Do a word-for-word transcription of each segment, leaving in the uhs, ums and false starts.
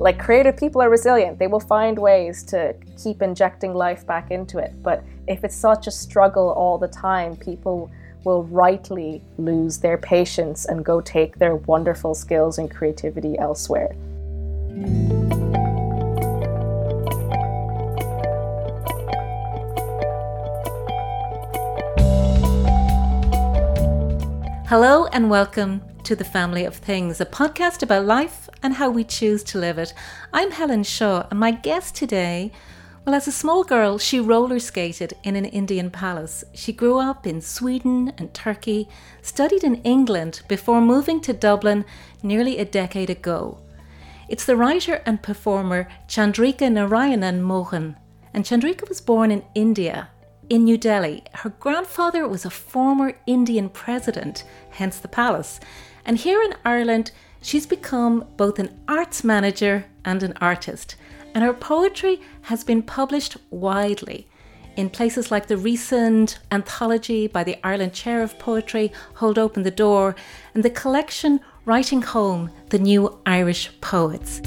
like creative people are resilient. They will find ways to keep injecting life back into it. But if it's such a struggle all the time, people will rightly lose their patience and go take their wonderful skills and creativity elsewhere. Hello and welcome to The Family of Things, a podcast about life and how we choose to live it. I'm Helen Shaw, and my guest today, well, as a small girl, she roller skated in an Indian palace. She grew up in Sweden and Turkey, studied in England before moving to Dublin nearly a decade ago. It's the writer and performer Chandrika Narayanan Mohan, and Chandrika was born in India, in New Delhi. Her grandfather was a former Indian president, hence the palace. And here in Ireland, she's become both an arts manager and an artist. And her poetry has been published widely in places like the recent anthology by the Ireland Chair of Poetry, Hold Open the Door, and the collection Writing Home, the New Irish Poets.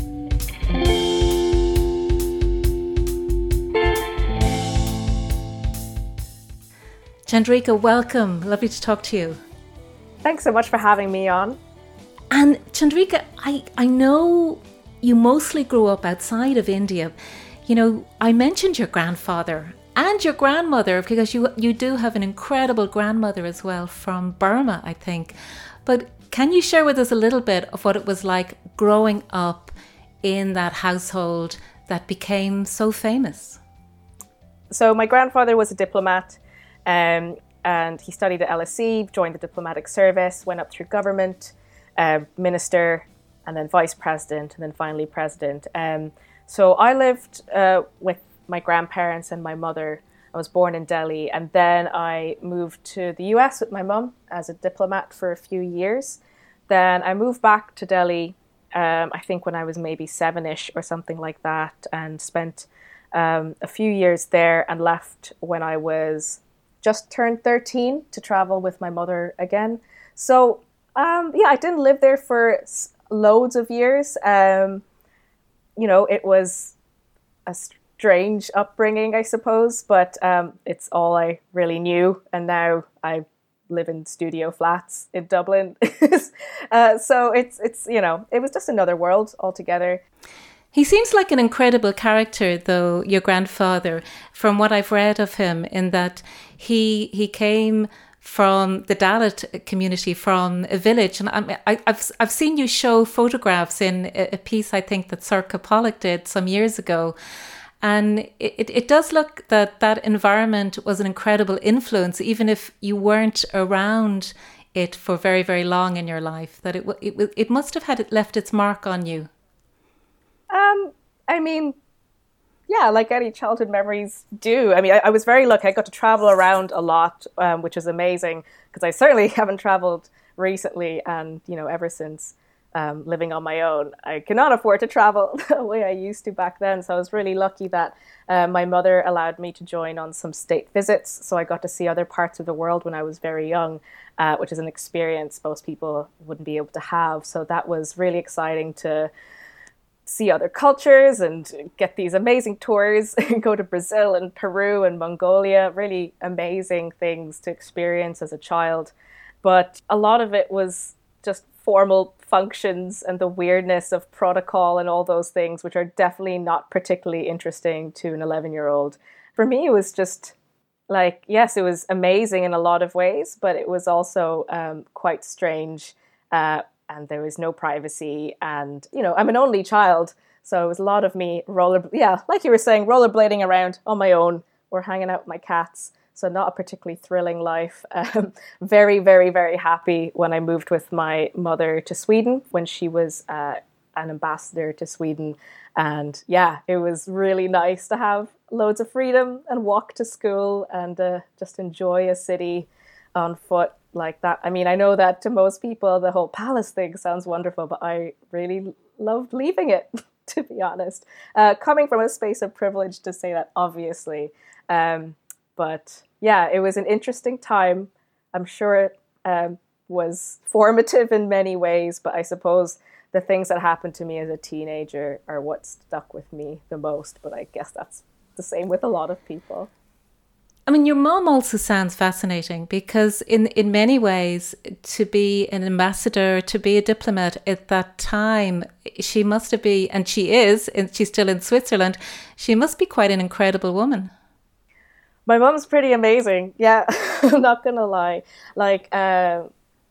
Chandrika, welcome. Lovely to talk to you. Thanks so much for having me on. And Chandrika, I, I know you mostly grew up outside of India. You know, I mentioned your grandfather and your grandmother because you you do have an incredible grandmother as well from Burma, I think. But can you share with us a little bit of what it was like growing up in that household that became so famous? So my grandfather was a diplomat. Um, and he studied at L S E, joined the diplomatic service, went up through government, uh, minister, and then vice president, and then finally president. Um, so I lived uh, with my grandparents and my mother. I was born in Delhi, and then I moved to the U S with my mum as a diplomat for a few years. Then I moved back to Delhi, um, I think when I was maybe seven-ish or something like that, and spent um, a few years there and left when I was just turned thirteen to travel with my mother again. So um, yeah, I didn't live there for loads of years. Um, you know, it was a strange upbringing, I suppose, but um, it's all I really knew. And now I live in studio flats in Dublin. uh, so it's, it's, you know, it was just another world altogether. He seems like an incredible character, though, your grandfather, from what I've read of him, in that he he came from the Dalit community, from a village. And I, I, I've I've seen you show photographs in a, a piece, I think, that Circa Pollock did some years ago. And it, it does look that that environment was an incredible influence, even if you weren't around it for very, very long in your life, that it it, it must have had left its mark on you. Um, I mean, yeah, like any childhood memories do. I mean, I, I was very lucky. I got to travel around a lot, um, which is amazing because I certainly haven't traveled recently. And, you know, ever since um, living on my own, I cannot afford to travel the way I used to back then. So I was really lucky that uh, my mother allowed me to join on some state visits. So I got to see other parts of the world when I was very young, uh, which is an experience most people wouldn't be able to have. So that was really exciting to see other cultures and get these amazing tours, go to Brazil and Peru and Mongolia, really amazing things to experience as a child. But a lot of it was just formal functions and the weirdness of protocol and all those things, which are definitely not particularly interesting to an eleven-year-old. For me, it was just like, yes, it was amazing in a lot of ways, but it was also um, quite strange. Uh, And there was no privacy. And, you know, I'm an only child. So it was a lot of me roller, yeah, like you were saying, rollerblading around on my own or hanging out with my cats. So not a particularly thrilling life. Um, very, very, very happy when I moved with my mother to Sweden when she was uh, an ambassador to Sweden. And yeah, it was really nice to have loads of freedom and walk to school and uh, just enjoy a city on foot like that. I mean, I know that to most people, the whole palace thing sounds wonderful, but I really loved leaving it, to be honest. Uh, coming from a space of privilege to say that, obviously. Um, but yeah, it was an interesting time. I'm sure it um, was formative in many ways, but I suppose the things that happened to me as a teenager are what stuck with me the most. But I guess that's the same with a lot of people. I mean, your mom also sounds fascinating because in, in many ways, to be an ambassador, to be a diplomat at that time, she must have been, and she is, and she's still in Switzerland, she must be quite an incredible woman. My mom's pretty amazing. Yeah, I'm not going to lie. Like, uh,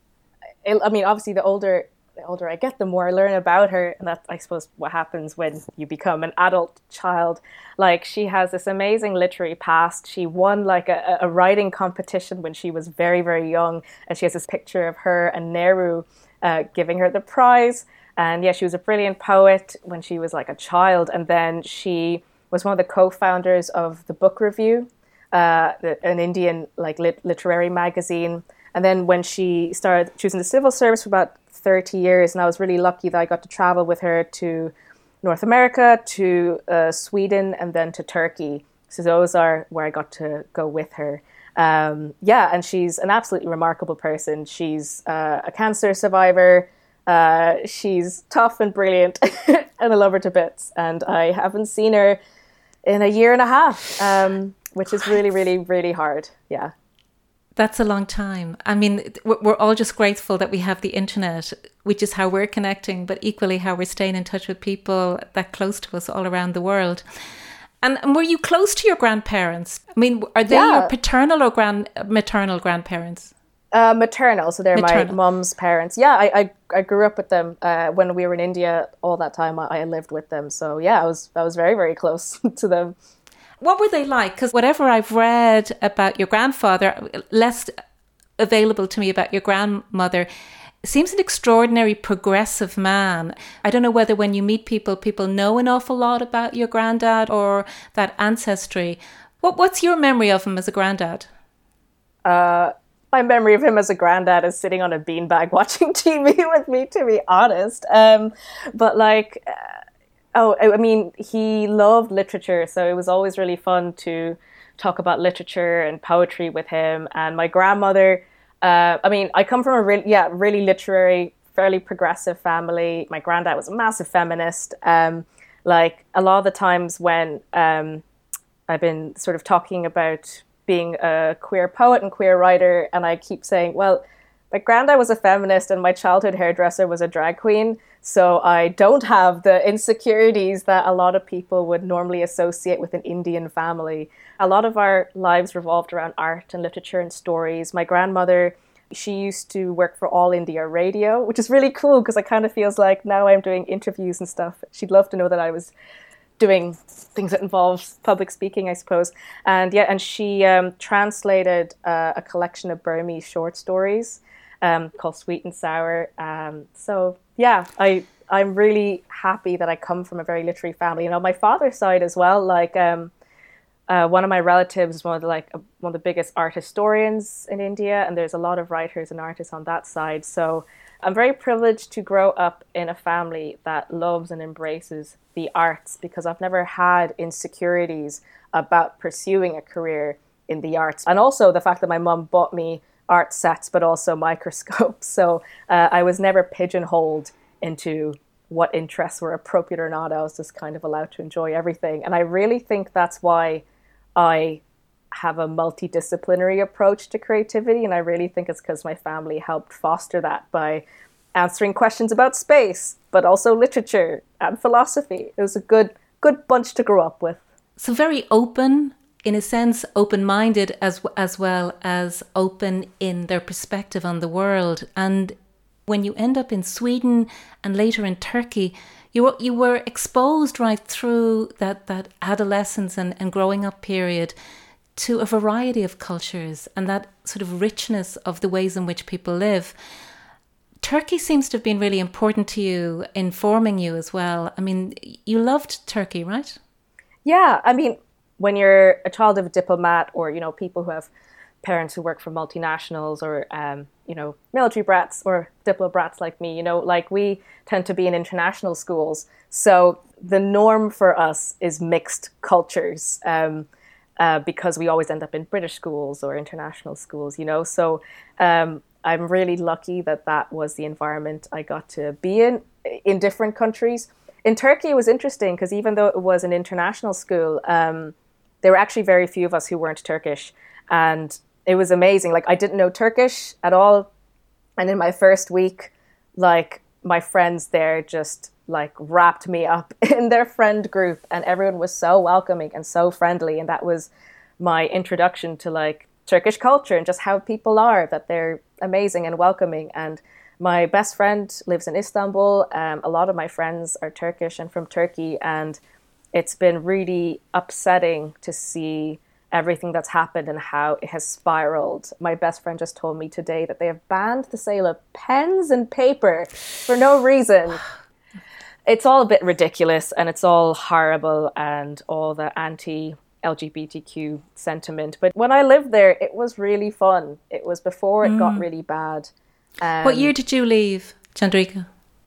I mean, obviously the older the older I get, the more I learn about her. And that's, I suppose, what happens when you become an adult child. Like, she has this amazing literary past. She won like a, a writing competition when she was very, very young. And she has this picture of her and Nehru uh, giving her the prize. And yeah, she was a brilliant poet when she was like a child. And then she was one of the co-founders of the Book Review, uh, an Indian like lit- literary magazine. And then when she started, she was in the civil service for about thirty years, and I was really lucky that I got to travel with her to North America, to uh, Sweden, and then to Turkey. So those are where I got to go with her. Um, yeah, and she's an absolutely remarkable person. She's uh, a cancer survivor. Uh, she's tough and brilliant, and I love her to bits. And I haven't seen her in a year and a half, um, which is really, really, really hard. Yeah. That's a long time. I mean, we're all just grateful that we have the internet, which is how we're connecting, but equally how we're staying in touch with people that close to us all around the world. And, and were you close to your grandparents? I mean, are they yeah. your paternal or grand maternal grandparents? Uh, maternal, so they're maternal. My mum's parents. Yeah, I, I I grew up with them uh, when we were in India. All that time, I, I lived with them. So yeah, I was I was very very close to them. What were they like? Because whatever I've read about your grandfather, less available to me about your grandmother, seems an extraordinary progressive man. I don't know whether when you meet people, people know an awful lot about your granddad or that ancestry. What What's your memory of him as a granddad? Uh, my memory of him as a granddad is sitting on a beanbag watching T V with me, to be honest. Um, but like... Uh, Oh, I mean, he loved literature, so it was always really fun to talk about literature and poetry with him. And my grandmother, uh, I mean, I come from a really, yeah, really literary, fairly progressive family. My granddad was a massive feminist. Um, like a lot of the times when um, I've been sort of talking about being a queer poet and queer writer, and I keep saying, well, my granddad was a feminist and my childhood hairdresser was a drag queen. So I don't have the insecurities that a lot of people would normally associate with an Indian family. A lot of our lives revolved around art and literature and stories. My grandmother, she used to work for All India Radio, which is really cool because it kind of feels like now I'm doing interviews and stuff. She'd love to know that I was doing things that involve public speaking, I suppose. And yeah, and she um, translated uh, a collection of Burmese short stories um, called Sweet and Sour. Um, so yeah, I, I'm really happy that I come from a very literary family. You know, my father's side as well, like um, uh, one of my relatives is one of the, like, uh, one of the biggest art historians in India, and there's a lot of writers and artists on that side. So I'm very privileged to grow up in a family that loves and embraces the arts because I've never had insecurities about pursuing a career in the arts. And also the fact that my mum bought me art sets, but also microscopes. So uh, I was never pigeonholed into what interests were appropriate or not. I was just kind of allowed to enjoy everything. And I really think that's why I have a multidisciplinary approach to creativity. And I really think it's because my family helped foster that by answering questions about space, but also literature and philosophy. It was a good, good bunch to grow up with. So very open, in a sense, open-minded as as well as open in their perspective on the world. And when you end up in Sweden and later in Turkey, you were, you were exposed right through that, that adolescence and, and growing up period to a variety of cultures and that sort of richness of the ways in which people live. Turkey seems to have been really important to you in forming you as well. I mean, you loved Turkey, right? Yeah, I mean, when you're a child of a diplomat or, you know, people who have parents who work for multinationals or, um, you know, military brats or diplo brats like me, you know, like we tend to be in international schools. So the norm for us is mixed cultures um, uh, because we always end up in British schools or international schools, you know. So um, I'm really lucky that that was the environment I got to be in, in different countries. In Turkey, it was interesting because even though it was an international school, um, there were actually very few of us who weren't Turkish. And it was amazing. Like, I didn't know Turkish at all. And in my first week, like, my friends there just, like, wrapped me up in their friend group. And everyone was so welcoming and so friendly. And that was my introduction to, like, Turkish culture and just how people are, that they're amazing and welcoming. And my best friend lives in Istanbul. Um, a lot of my friends are Turkish and from Turkey. And it's been really upsetting to see everything that's happened and how it has spiraled. My best friend just told me today that they have banned the sale of pens and paper for no reason. It's all a bit ridiculous and it's all horrible and all the anti-L G B T Q sentiment. But when I lived there, it was really fun. It was before it mm. got really bad. Um, what year did you leave, Chandrika?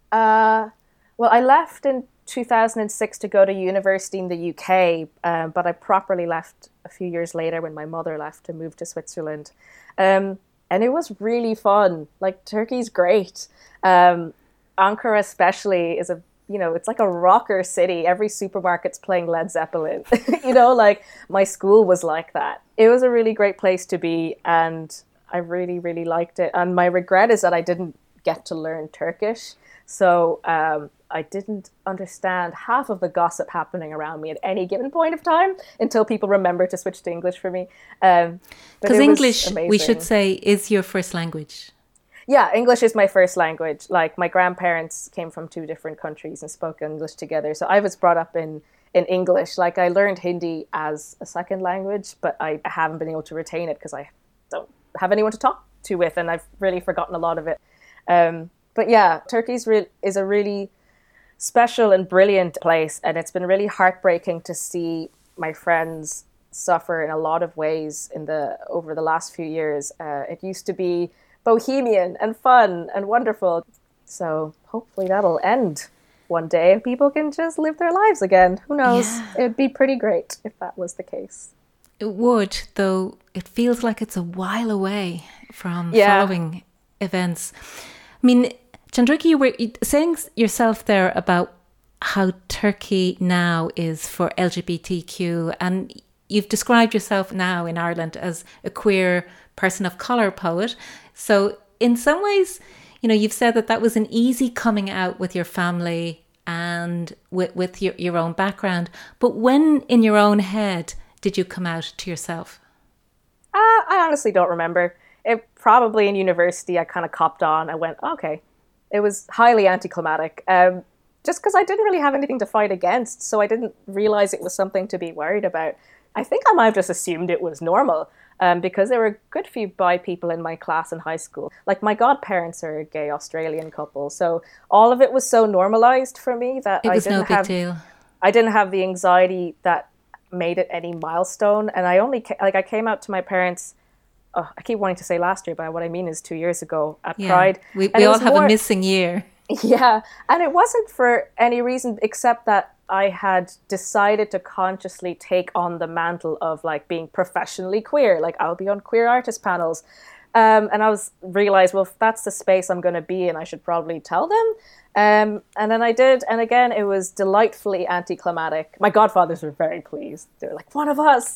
Uh, well, I left in two thousand six to go to university in the U K, um, but I properly left a few years later when my mother left to move to Switzerland. Um, and it was really fun. Like, Turkey's great. Um, Ankara especially is a, you know, it's like a rocker city. Every supermarket's playing Led Zeppelin. You know, like, my school was like that. It was a really great place to be, and I really, really liked it. And my regret is that I didn't get to learn Turkish. So um, I didn't understand half of the gossip happening around me at any given point of time until people remember to switch to English for me. Um, because English, we should say, is your first language. Yeah, English is my first language. Like, my grandparents came from two different countries and spoke English together. So I was brought up in, in English. Like, I learned Hindi as a second language, but I haven't been able to retain it because I don't have anyone to talk to with, and I've really forgotten a lot of it. Um, but yeah, Turkey re- is a really special and brilliant place, and it's been really heartbreaking to see my friends suffer in a lot of ways in the over the last few years. Uh, it used to be bohemian and fun and wonderful, so hopefully that'll end one day and people can just live their lives again. Who knows? Yeah. It would be pretty great if that was the case. It would, though it feels like it's a while away from yeah. following events. I mean, Chandrika, you were saying yourself there about how Turkey now is for L G B T Q, and you've described yourself now in Ireland as a queer person of colour poet. So in some ways, you know, you've said that that was an easy coming out with your family and with, with your, your own background. But when in your own head did you come out to yourself? Uh, I honestly don't remember. It probably in university, I kind of copped on. I went, okay. It was highly anticlimactic, um, just because I didn't really have anything to fight against. So I didn't realize it was something to be worried about. I think I might have just assumed it was normal um, because there were a good few bi people in my class in high school. Like, my godparents are a gay Australian couple. So all of it was so normalized for me that it was I didn't no big have, deal. I didn't have the anxiety that made it any milestone. And I only, ca- like I came out to my parents, oh, I keep wanting to say last year, but what I mean is two years ago at yeah. Pride. We, we all have more, a missing year. Yeah. And it wasn't for any reason except that I had decided to consciously take on the mantle of, like, being professionally queer. Like, I'll be on queer artist panels. Um, and I was realized, well, if that's the space I'm going to be in, I should probably tell them. Um, and then I did. And again, it was delightfully anticlimactic. My godfathers were very pleased. They were like, one of us.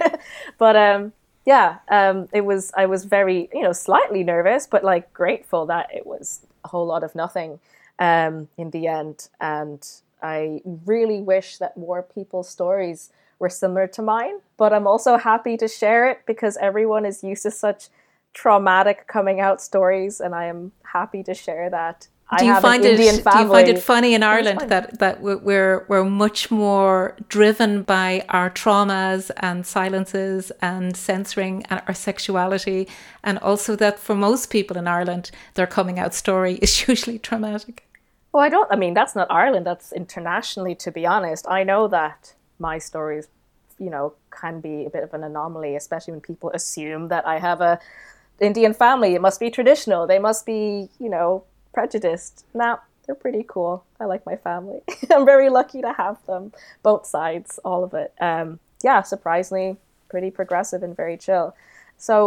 But um, yeah, um, it was, I was very, you know, slightly nervous, but, like, grateful that it was a whole lot of nothing um, in the end. And I really wish that more people's stories were similar to mine, but I'm also happy to share it because everyone is used to such traumatic coming out stories, and I am happy to share that. Do you I have find an it? Indian family. Do you find it funny in Ireland that that we're we're much more driven by our traumas and silences and censoring our sexuality, and also that for most people in Ireland, their coming out story is usually traumatic? Well, I don't. I mean, that's not Ireland. That's internationally. To be honest, I know that my stories, you know, can be a bit of an anomaly, especially when people assume that I have a Indian family. It must be traditional. They must be, you know, prejudiced. Nah, they're pretty cool. I like my family. I'm very lucky to have them, both sides, all of it. Um, yeah, surprisingly, pretty progressive and very chill. So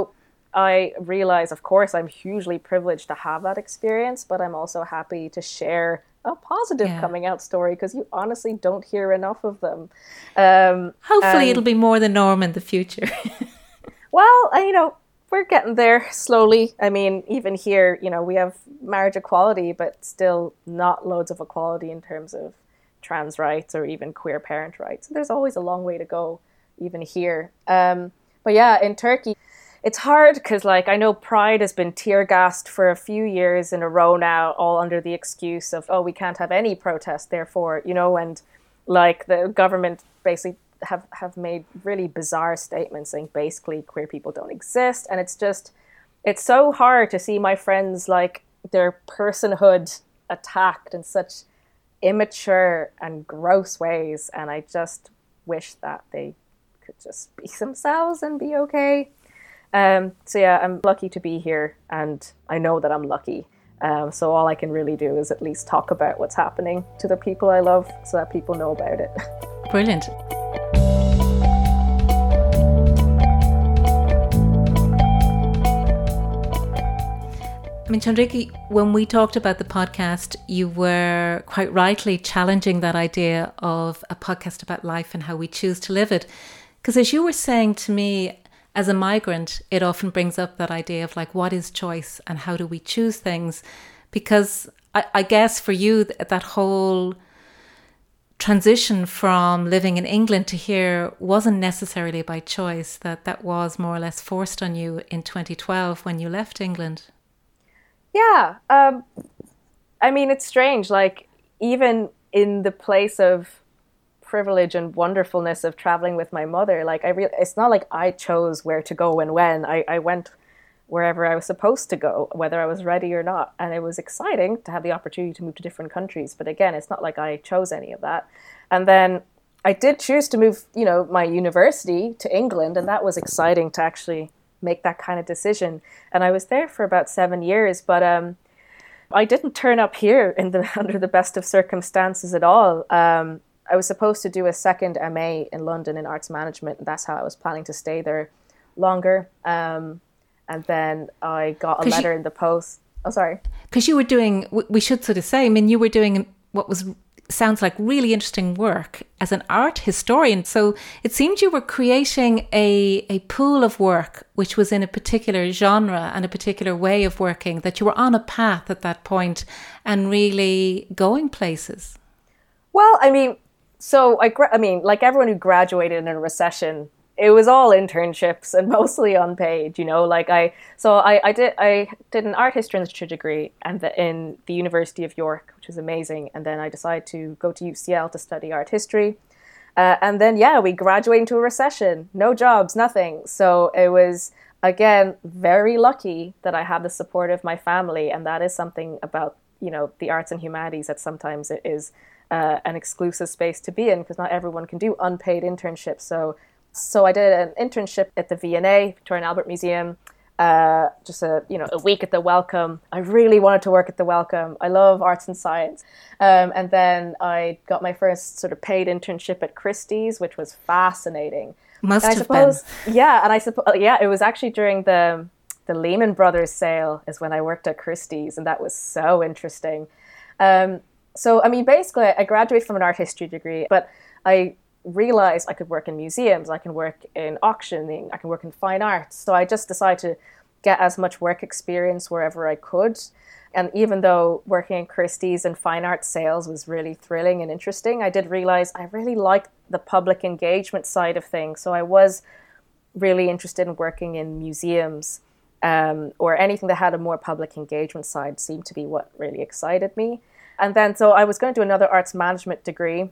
I realize, of course, I'm hugely privileged to have that experience, but I'm also happy to share a positive Yeah. coming out story because you honestly don't hear enough of them. Um, Hopefully and, it'll be more the norm in the future. well, I, you know, we're getting there slowly. I mean, even here, you know, we have marriage equality, but still not loads of equality in terms of trans rights or even queer parent rights. There's always a long way to go, even here. Um, but yeah, in Turkey, it's hard because, like, I know Pride has been tear gassed for a few years in a row now, all under the excuse of, oh, we can't have any protest, therefore, you know, and like the government basically have, have made really bizarre statements saying basically queer people don't exist. And it's just, it's so hard to see my friends, like, their personhood attacked in such immature and gross ways. And I just wish that they could just be themselves and be okay. Um, so yeah, I'm lucky to be here, and I know that I'm lucky. Um, so all I can really do is at least talk about what's happening to the people I love so that people know about it. Brilliant. I mean, Chandrika, when we talked about the podcast, you were quite rightly challenging that idea of a podcast about life and how we choose to live it. Because as you were saying to me, as a migrant, it often brings up that idea of like, what is choice and how do we choose things? Because I, I guess for you, that whole transition from living in England to here wasn't necessarily by choice, that that was more or less forced on you in twenty twelve when you left England. Yeah. Um, I mean, it's strange. Like, even in the place of privilege and wonderfulness of traveling with my mother, like I re- it's not like I chose where to go and when. I, I went wherever I was supposed to go, whether I was ready or not. And it was exciting to have the opportunity to move to different countries. But again, it's not like I chose any of that. And then I did choose to move, you know, my university to England. And that was exciting to actually make that kind of decision. And I was there for about seven years. But um, I didn't turn up here in the under the best of circumstances at all. Um, I was supposed to do a second M A in London in arts management, and that's how I was planning to stay there longer. Um, and then I got a letter you, in the post. Oh, sorry. Because you were doing, we should sort of say, I mean, you were doing what was sounds like really interesting work as an art historian. So it seemed you were creating a, a pool of work which was in a particular genre and a particular way of working, that you were on a path at that point and really going places. Well, I mean, So I, gra- I mean, like everyone who graduated in a recession, it was all internships and mostly unpaid. You know, like I, so I, I did, I did an art history and literature degree, and the, in the University of York, which was amazing. And then I decided to go to U C L to study art history, uh, and then yeah, we graduated into a recession, no jobs, nothing. So it was again very lucky that I had the support of my family, and that is something about you know the arts and humanities that sometimes it is. Uh, an exclusive space to be in because not everyone can do unpaid internships. So, so I did an internship at the V and A, Victoria and Albert Museum, uh, just a you know a week at the Wellcome. I really wanted to work at the Wellcome. I love arts and science. Um, and then I got my first sort of paid internship at Christie's, which was fascinating. Must and I have suppose, been. Yeah, and I suppose yeah, it was actually during the the Lehman Brothers sale is when I worked at Christie's, and that was so interesting. Um, So, I mean, basically, I graduated from an art history degree, but I realized I could work in museums, I can work in auctioning, I can work in fine arts. So I just decided to get as much work experience wherever I could. And even though working in Christie's and fine art sales was really thrilling and interesting, I did realize I really liked the public engagement side of things. So I was really interested in working in museums um, or anything that had a more public engagement side seemed to be what really excited me. And then, so I was going to do another arts management degree.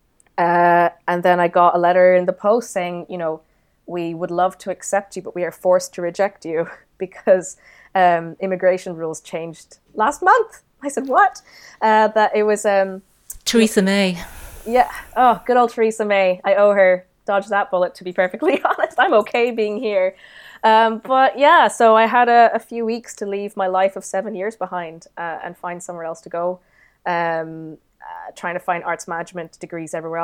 Uh, and then I got a letter in the post saying, you know, we would love to accept you, but we are forced to reject you because um, immigration rules changed last month. I said, what? Uh, that it was... Um, Theresa May. Yeah. Oh, good old Theresa May. I owe her. Dodge that bullet, to be perfectly honest. I'm okay being here. Um, but yeah, so I had a, a few weeks to leave my life of seven years behind uh, and find somewhere else to go. Um, uh, trying to find arts management degrees everywhere else.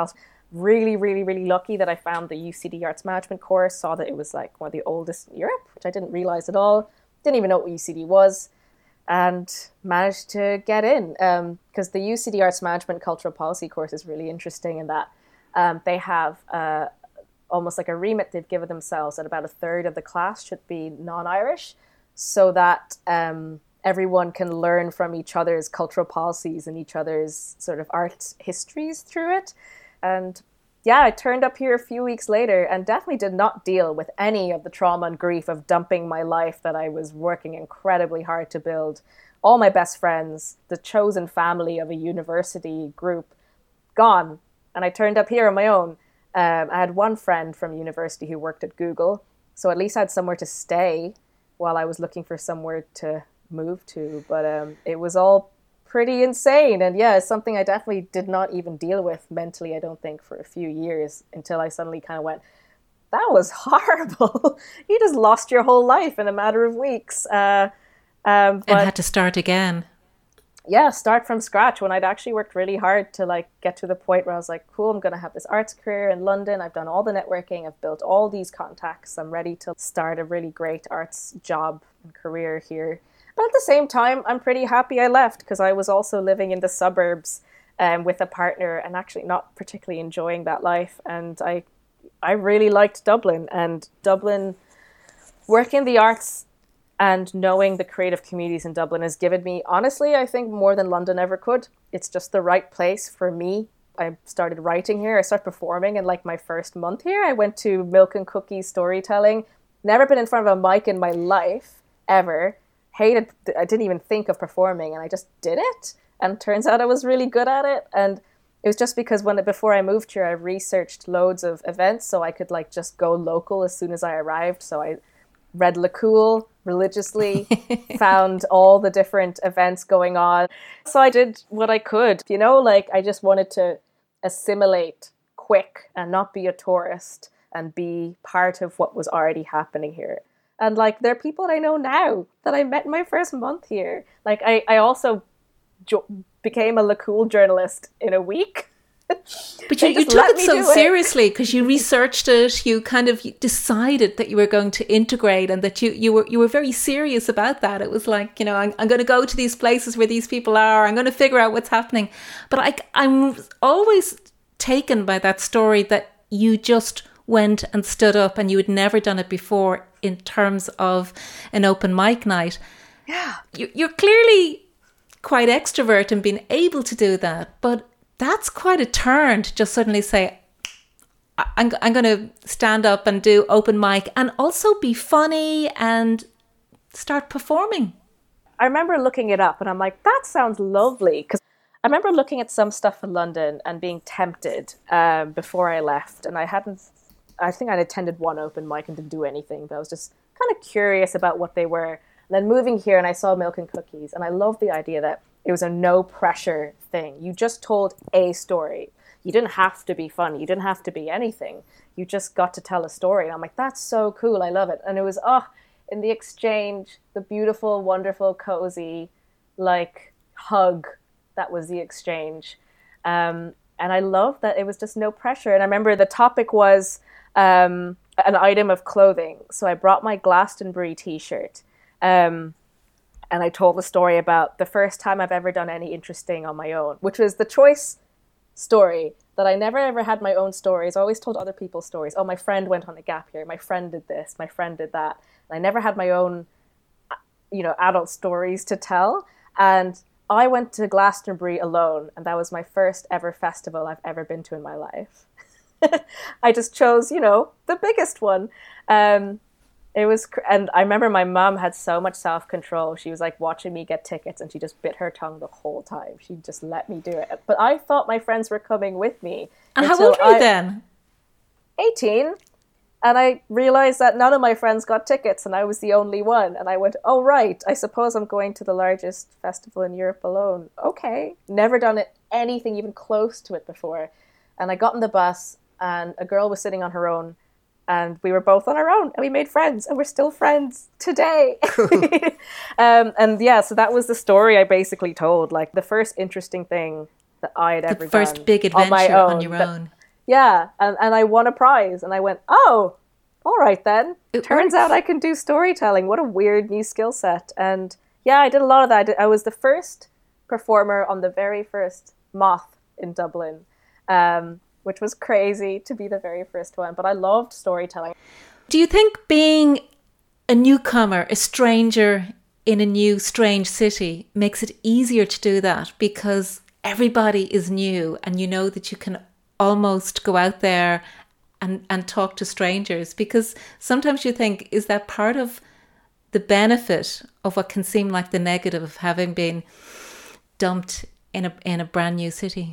really, really, really lucky that I found the U C D Arts Management course, saw that it was like one of the oldest in Europe, which I didn't realize at all. Didn't even know what U C D was, and managed to get in. Because um, the U C D Arts Management Cultural Policy course is really interesting in that um, they have uh, almost like a remit they've given themselves that about a third of the class should be non-Irish, so that um, everyone can learn from each other's cultural policies and each other's sort of art histories through it. And yeah, I turned up here a few weeks later and definitely did not deal with any of the trauma and grief of dumping my life that I was working incredibly hard to build. All my best friends, the chosen family of a university group, gone. And I turned up here on my own. Um, I had one friend from university who worked at Google, so at least I had somewhere to stay while I was looking for somewhere to move to. But um, it was all pretty insane. And yeah, it's something I definitely did not even deal with mentally, I don't think, for a few years until I suddenly kind of went, that was horrible. You just lost your whole life in a matter of weeks. Uh, um, but, and had to start again. Yeah, start from scratch when I'd actually worked really hard to like get to the point where I was like, cool, I'm going to have this arts career in London. I've done all the networking. I've built all these contacts. I'm ready to start a really great arts job and career here. But at the same time, I'm pretty happy I left because I was also living in the suburbs um, with a partner and actually not particularly enjoying that life. And I I really liked Dublin. And Dublin, working in the arts and knowing the creative communities in Dublin has given me, honestly, I think more than London ever could. It's just the right place for me. I started writing here. I started performing in like my first month here. I went to Milk and Cookies storytelling. Never been in front of a mic in my life, ever. Hated, I didn't even think of performing, and I just did it. And turns out I was really good at it. And it was just because when before I moved here, I researched loads of events so I could like just go local as soon as I arrived. So I read Le Cool religiously, found all the different events going on. So I did what I could, you know, like I just wanted to assimilate quick and not be a tourist and be part of what was already happening here. And like, there are people that I know now that I met in my first month here. Like, I, I also jo- became a Le Cool journalist in a week. But you, you took it so seriously because you researched it. You kind of decided that you were going to integrate and that you, you were you were very serious about that. It was like, you know, I'm, I'm going to go to these places where these people are. I'm going to figure out what's happening. But I, I'm always taken by that story that you just went and stood up and you had never done it before in terms of an open mic night. Yeah. You, you're clearly quite extrovert and being able to do that, but that's quite a turn to just suddenly say, I'm, I'm going to stand up and do open mic and also be funny and start performing. I remember looking it up and I'm like, that sounds lovely. Because I remember looking at some stuff in London and being tempted um, before I left. And I hadn't, I think I'd attended one open mic and didn't do anything, but I was just kind of curious about what they were. And then moving here and I saw Milk and Cookies and I loved the idea that it was a no pressure thing. You just told a story. You didn't have to be funny. You didn't have to be anything. You just got to tell a story. And I'm like, that's so cool. I love it. And it was, oh, in the exchange, the beautiful, wonderful, cozy, like hug. That was the exchange. Um, and I love that it was just no pressure. And I remember the topic was um, an item of clothing. So I brought my Glastonbury t-shirt. Um, and I told the story about the first time I've ever done any interesting on my own, which was the choice story that I never ever had my own stories. I always told other people's stories. Oh, my friend went on a gap year. My friend did this. My friend did that. And I never had my own, you know, adult stories to tell. And I went to Glastonbury alone. And that was my first ever festival I've ever been to in my life. I just chose, you know, the biggest one. Um, It was, and I remember my mom had so much self-control. She was like watching me get tickets and she just bit her tongue the whole time. She just let me do it. But I thought my friends were coming with me. And how old were you then? eighteen. And I realized that none of my friends got tickets and I was the only one. And I went, oh, right, I suppose I'm going to the largest festival in Europe alone. Okay. Never done it, anything even close to it before. And I got in the bus and a girl was sitting on her own. And we were both on our own and we made friends and we're still friends today. um, and yeah, so that was the story I basically told. Like the first interesting thing that I had the ever done. The first big adventure on, my own, on your that, own. Yeah, and, and I won a prize, and I went, oh, all right then. It Turns works. out I can do storytelling. What a weird new skill set. And yeah, I did a lot of that. I, did, I was the first performer on the very first Moth in Dublin, um, which was crazy to be the very first one. But I loved storytelling. Do you think being a newcomer, a stranger in a new, strange city makes it easier to do that because everybody is new and you know that you can almost go out there and, and talk to strangers? Because sometimes you think, is that part of the benefit of what can seem like the negative of having been dumped in a in a brand new city?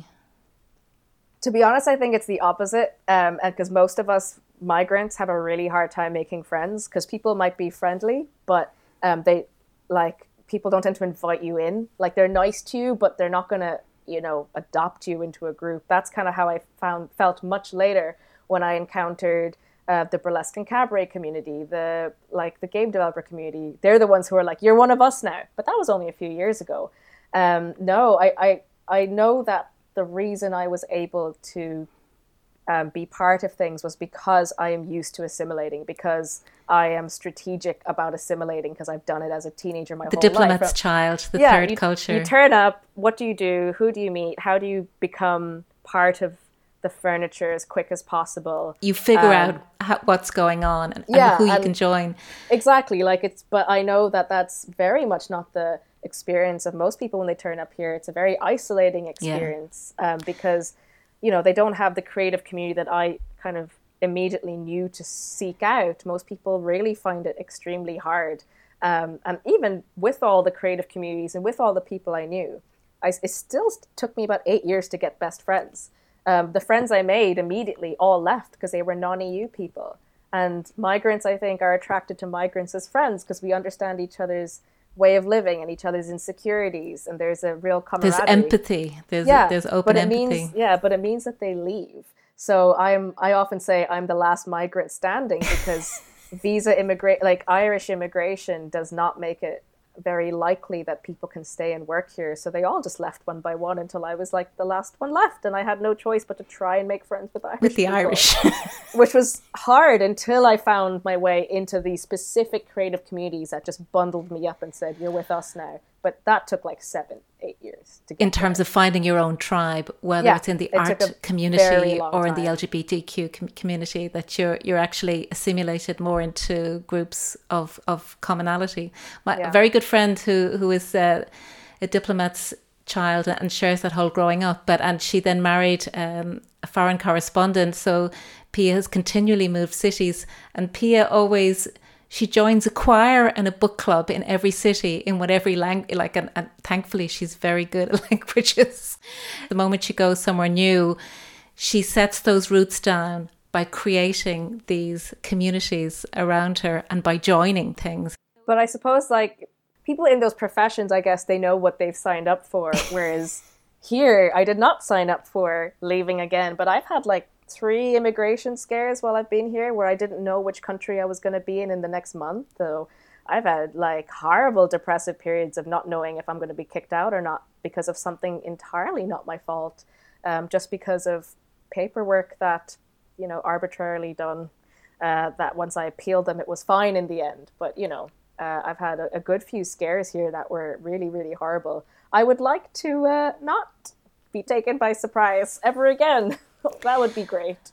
To be honest, I think it's the opposite, um, because most of us migrants have a really hard time making friends because people might be friendly, but um, they like people don't tend to invite you in. Like they're nice to you, but they're not gonna, you know, adopt you into a group. That's kind of how I found felt much later when I encountered uh, the burlesque and cabaret community, the like the game developer community. They're the ones who are like, you're one of us now. But that was only a few years ago. Um, no, I, I I know that the reason I was able to um, be part of things was because I am used to assimilating, because I am strategic about assimilating, because I've done it as a teenager my The whole life. diplomat's child, the Yeah, third you, culture. You turn up, what do you do? Who do you meet? How do you become part of the furniture as quick as possible? You figure Um, out how, what's going on and, and yeah, who you and- can join. Exactly, like it's, but I know that that's very much not the experience of most people when they turn up here. It's a very isolating experience, um, because, you know, they don't have the creative community that I kind of immediately knew to seek out. Most people really find it extremely hard. Um, and even with all the creative communities and with all the people I knew, I, it still took me about eight years to get best friends. Um, the friends I made immediately all left because they were non-E U people. And migrants, I think, are attracted to migrants as friends because we understand each other's way of living and each other's insecurities, and there's a real camaraderie. There's empathy. There's yeah, there's open but it empathy. means yeah, but it means that they leave. So I'm I often say I'm the last migrant standing because visa immigrate like Irish immigration does not make it very likely that people can stay and work here. So they all just left one by one until I was like the last one left, and I had no choice but to try and make friends with Irish With the people, Irish. which was hard until I found my way into the specific creative communities that just bundled me up and said, you're with us now. But that took like seven, eight years to get In terms there. of finding your own tribe, whether Yeah, it's in the it took art a community very long or in the time. L G B T Q com- community, that you're you're actually assimilated more into groups of, of commonality. My Yeah. a very good friend who who is uh, a diplomat's child and shares that whole growing up, but and she then married um, a foreign correspondent. So Pia has continually moved cities, and Pia always. She joins a choir and a book club in every city in whatever language, like, and, and thankfully she's very good at languages. The moment she goes somewhere new, she sets those roots down by creating these communities around her and by joining things. But I suppose like people in those professions, I guess they know what they've signed up for. Whereas here, I did not sign up for leaving again, but I've had like three immigration scares while I've been here where I didn't know which country I was going to be in in the next month. So I've had like horrible depressive periods of not knowing if I'm going to be kicked out or not because of something entirely not my fault, um, just because of paperwork that, you know, arbitrarily done, uh, that once I appealed them, it was fine in the end. But, you know, uh, I've had a, a good few scares here that were really, really horrible. I would like to uh, not be taken by surprise ever again. That would be great.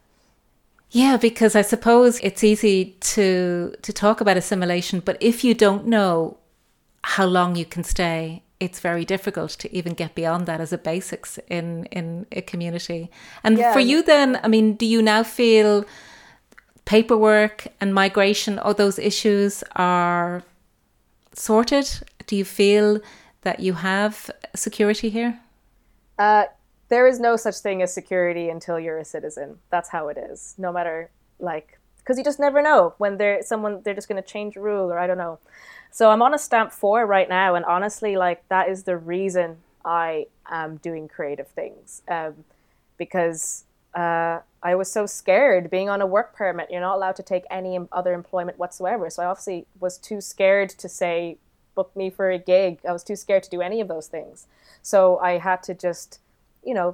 Yeah, because I suppose it's easy to to talk about assimilation, but if you don't know how long you can stay, it's very difficult to even get beyond that as a basics in, in a community. And Yeah. for you then, I mean, do you now feel paperwork and migration, all those issues are sorted? Do you feel that you have security here? Uh, there is no such thing as security until you're a citizen. That's how it is. No matter, like, because you just never know when they're someone they're just going to change a rule, or I don't know. So I'm on a stamp four right now, and honestly, like, that is the reason I am doing creative things, um, because uh, I was so scared being on a work permit. You're not allowed to take any other employment whatsoever. So I obviously was too scared to say, book me for a gig. I was too scared to do any of those things. So I had to just, you know,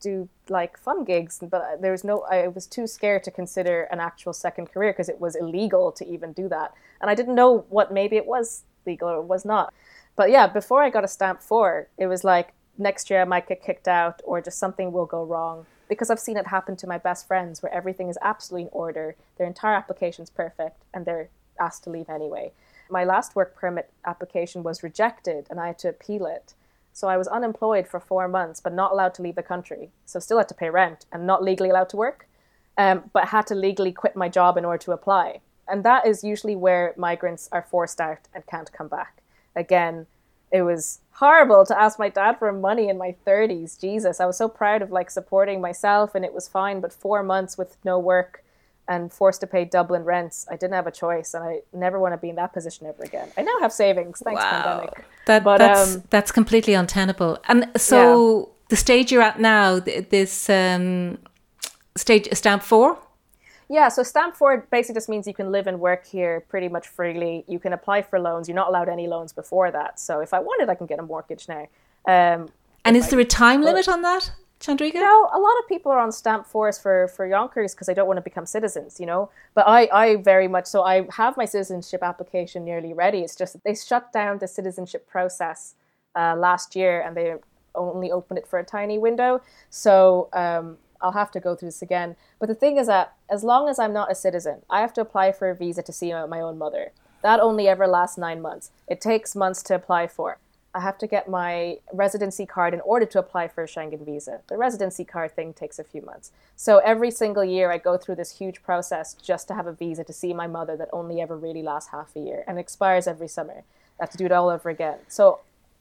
do like fun gigs, but there was no, I was too scared to consider an actual second career because it was illegal to even do that. And I didn't know what, maybe it was legal or it was not. But yeah, before I got a stamp four, it was like, next year I might get kicked out or just something will go wrong. Because I've seen it happen to my best friends where everything is absolutely in order, their entire application's perfect, and they're asked to leave anyway. My last work permit application was rejected and I had to appeal it. So I was unemployed for four months, but not allowed to leave the country. So still had to pay rent and not legally allowed to work, um, but had to legally quit my job in order to apply. And that is usually where migrants are forced out and can't come back. Again, it was horrible to ask my dad for money in my thirties. Jesus, I was so proud of like supporting myself and it was fine, but four months with no work and forced to pay Dublin rents, I didn't have a choice, and I never want to be in that position ever again. I now have savings, thanks wow. pandemic. That, but, that's, um, that's completely untenable. And so yeah. the stage you're at now, this um, stage, stamp four? Yeah, so stamp four basically just means you can live and work here pretty much freely. You can apply for loans. You're not allowed any loans before that. So if I wanted, I can get a mortgage now. Um, and is I, there a time limit on that, Chandrika? No, a lot of people are on stamp fours for, for Yonkers because they don't want to become citizens, you know. But I, I very much, so I have my citizenship application nearly ready. It's just that they shut down the citizenship process uh, last year and they only opened it for a tiny window. So um, I'll have to go through this again. But the thing is that as long as I'm not a citizen, I have to apply for a visa to see my own mother. That only ever lasts nine months. It takes months to apply for. I have to get my residency card in order to apply for a Schengen visa. The residency card thing takes a few months. So every single year I go through this huge process just to have a visa to see my mother that only ever really lasts half a year and expires every summer. I have to do it all over again. So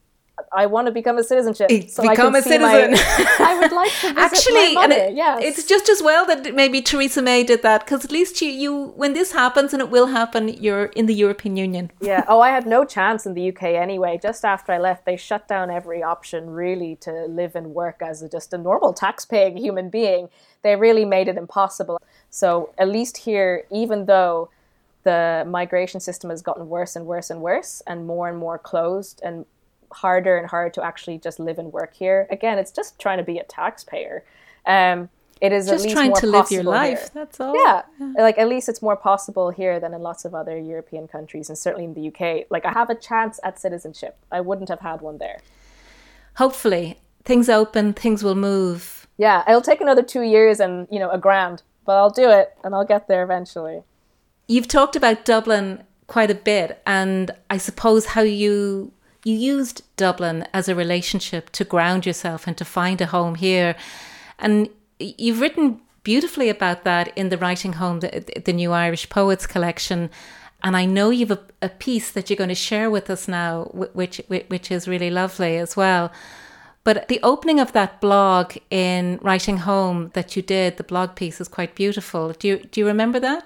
I want to become a citizenship. So become I a citizen. My, I would like to visit Actually, my mother. And it, yes. It's just as well that maybe Theresa May did that, because at least you, you, when this happens, and it will happen, you're in the European Union. Yeah. Oh, I had no chance in the U K anyway. Just after I left, they shut down every option really to live and work as a, just a normal tax-paying human being. They really made it impossible. So at least here, even though the migration system has gotten worse and worse and worse and more and more closed and harder and harder to actually just live and work here. Again, it's just trying to be a taxpayer. Um, it is just at least trying more to live your life. Here. That's all. Yeah. yeah, like at least it's more possible here than in lots of other European countries, and certainly in the U K. Like I have a chance at citizenship. I wouldn't have had one there. Hopefully, things open, things will move. Yeah, it'll take another two years and you know a grand, but I'll do it and I'll get there eventually. You've talked about Dublin quite a bit, and I suppose how you. You used Dublin as a relationship to ground yourself and to find a home here. And you've written beautifully about that in the Writing Home, the, the New Irish Poets collection. And I know you've a, a piece that you're going to share with us now, which, which is really lovely as well. But the opening of that blog in Writing Home that you did, the blog piece is quite beautiful. Do you, do you remember that?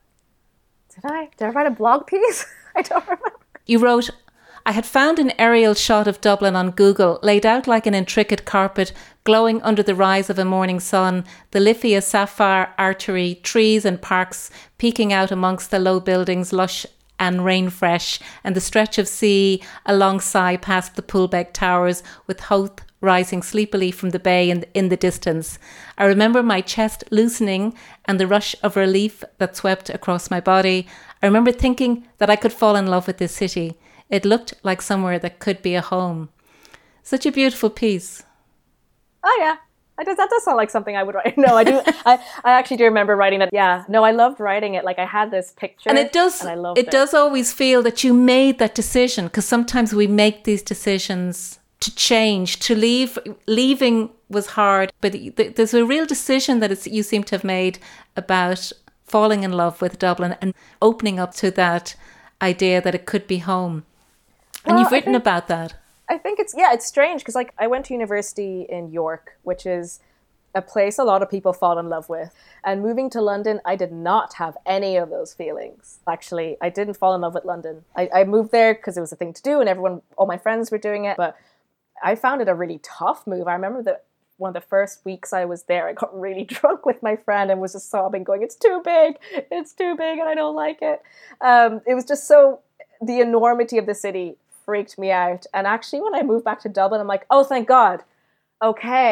Did I? Did I write a blog piece? I don't remember. You wrote... I had found an aerial shot of Dublin on Google, laid out like an intricate carpet, glowing under the rise of a morning sun, the Liffey sapphire artery, trees and parks peeking out amongst the low buildings, lush and rain fresh, and the stretch of sea alongside past the Poolbeg Towers, with Howth rising sleepily from the bay in, in the distance. I remember my chest loosening and the rush of relief that swept across my body. I remember thinking that I could fall in love with this city. It looked like somewhere that could be a home. Such a beautiful piece. Oh, yeah. I does, that does sound like something I would write. No, I do. I, I actually do remember writing it. Yeah. No, I loved writing it. Like I had this picture. And it does, and I loved it, it does always feel that you made that decision, because sometimes we make these decisions to change, to leave. Leaving was hard, but there's a real decision that it's, you seem to have made about falling in love with Dublin and opening up to that idea that it could be home. And well, you've written think, about that. I think it's, yeah, it's strange because like I went to university in York, which is a place a lot of people fall in love with. And moving to London, I did not have any of those feelings. Actually, I didn't fall in love with London. I, I moved there because it was a thing to do and everyone, all my friends were doing it. But I found it a really tough move. I remember that one of the first weeks I was there, I got really drunk with my friend and was just sobbing, going, it's too big, it's too big and I don't like it. Um, it was just so, the enormity of the city freaked me out. And actually when I moved back to Dublin, I'm like, oh, thank God. Okay,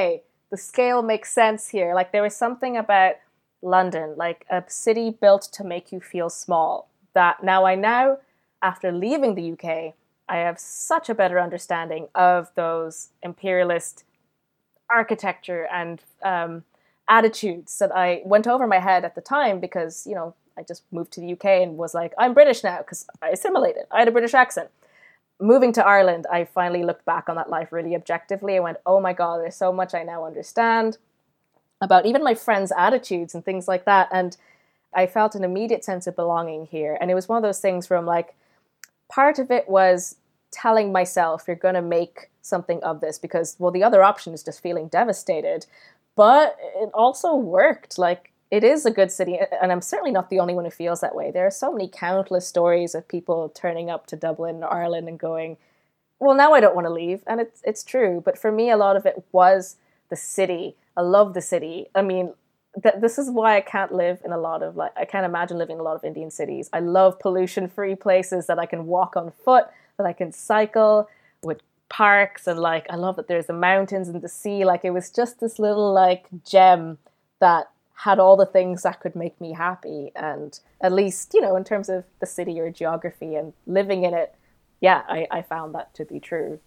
the scale makes sense here. Like there was something about London, like a city built to make you feel small, that now I now, after leaving the U K, I have such a better understanding of those imperialist architecture and um, attitudes that I went over my head at the time because, you know, I just moved to the U K and was like, I'm British now because I assimilated. I had a British accent. Moving to Ireland, I finally looked back on that life really objectively. I went, oh my God, there's so much I now understand about even my friends' attitudes and things like that. And I felt an immediate sense of belonging here. And it was one of those things where I'm like, part of it was telling myself, you're going to make something of this because, well, the other option is just feeling devastated. But it also worked. Like, it is a good city. And I'm certainly not the only one who feels that way. There are so many countless stories of people turning up to Dublin, Ireland, and going, well, now I don't want to leave. And it's, it's true. But for me, a lot of it was the city. I love the city. I mean, th- this is why I can't live in a lot of, like, I can't imagine living in a lot of Indian cities. I love pollution-free places that I can walk on foot, that I can cycle, with parks, and like, I love that there's the mountains and the sea. Like, it was just this little like gem that had all the things that could make me happy. And at least, you know, in terms of the city or geography and living in it, yeah, I, I found that to be true.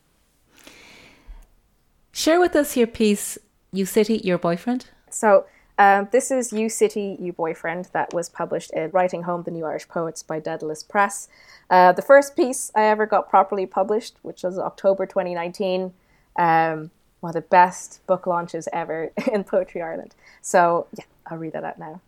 Share with us your piece, You City, Your Boyfriend. So um, this is You City, You Boyfriend, that was published in Writing Home, the New Irish Poets by Daedalus Press. Uh, the first piece I ever got properly published, which was October twenty nineteen. Um, one of the best book launches ever in Poetry Ireland. So yeah, I'll read that out now.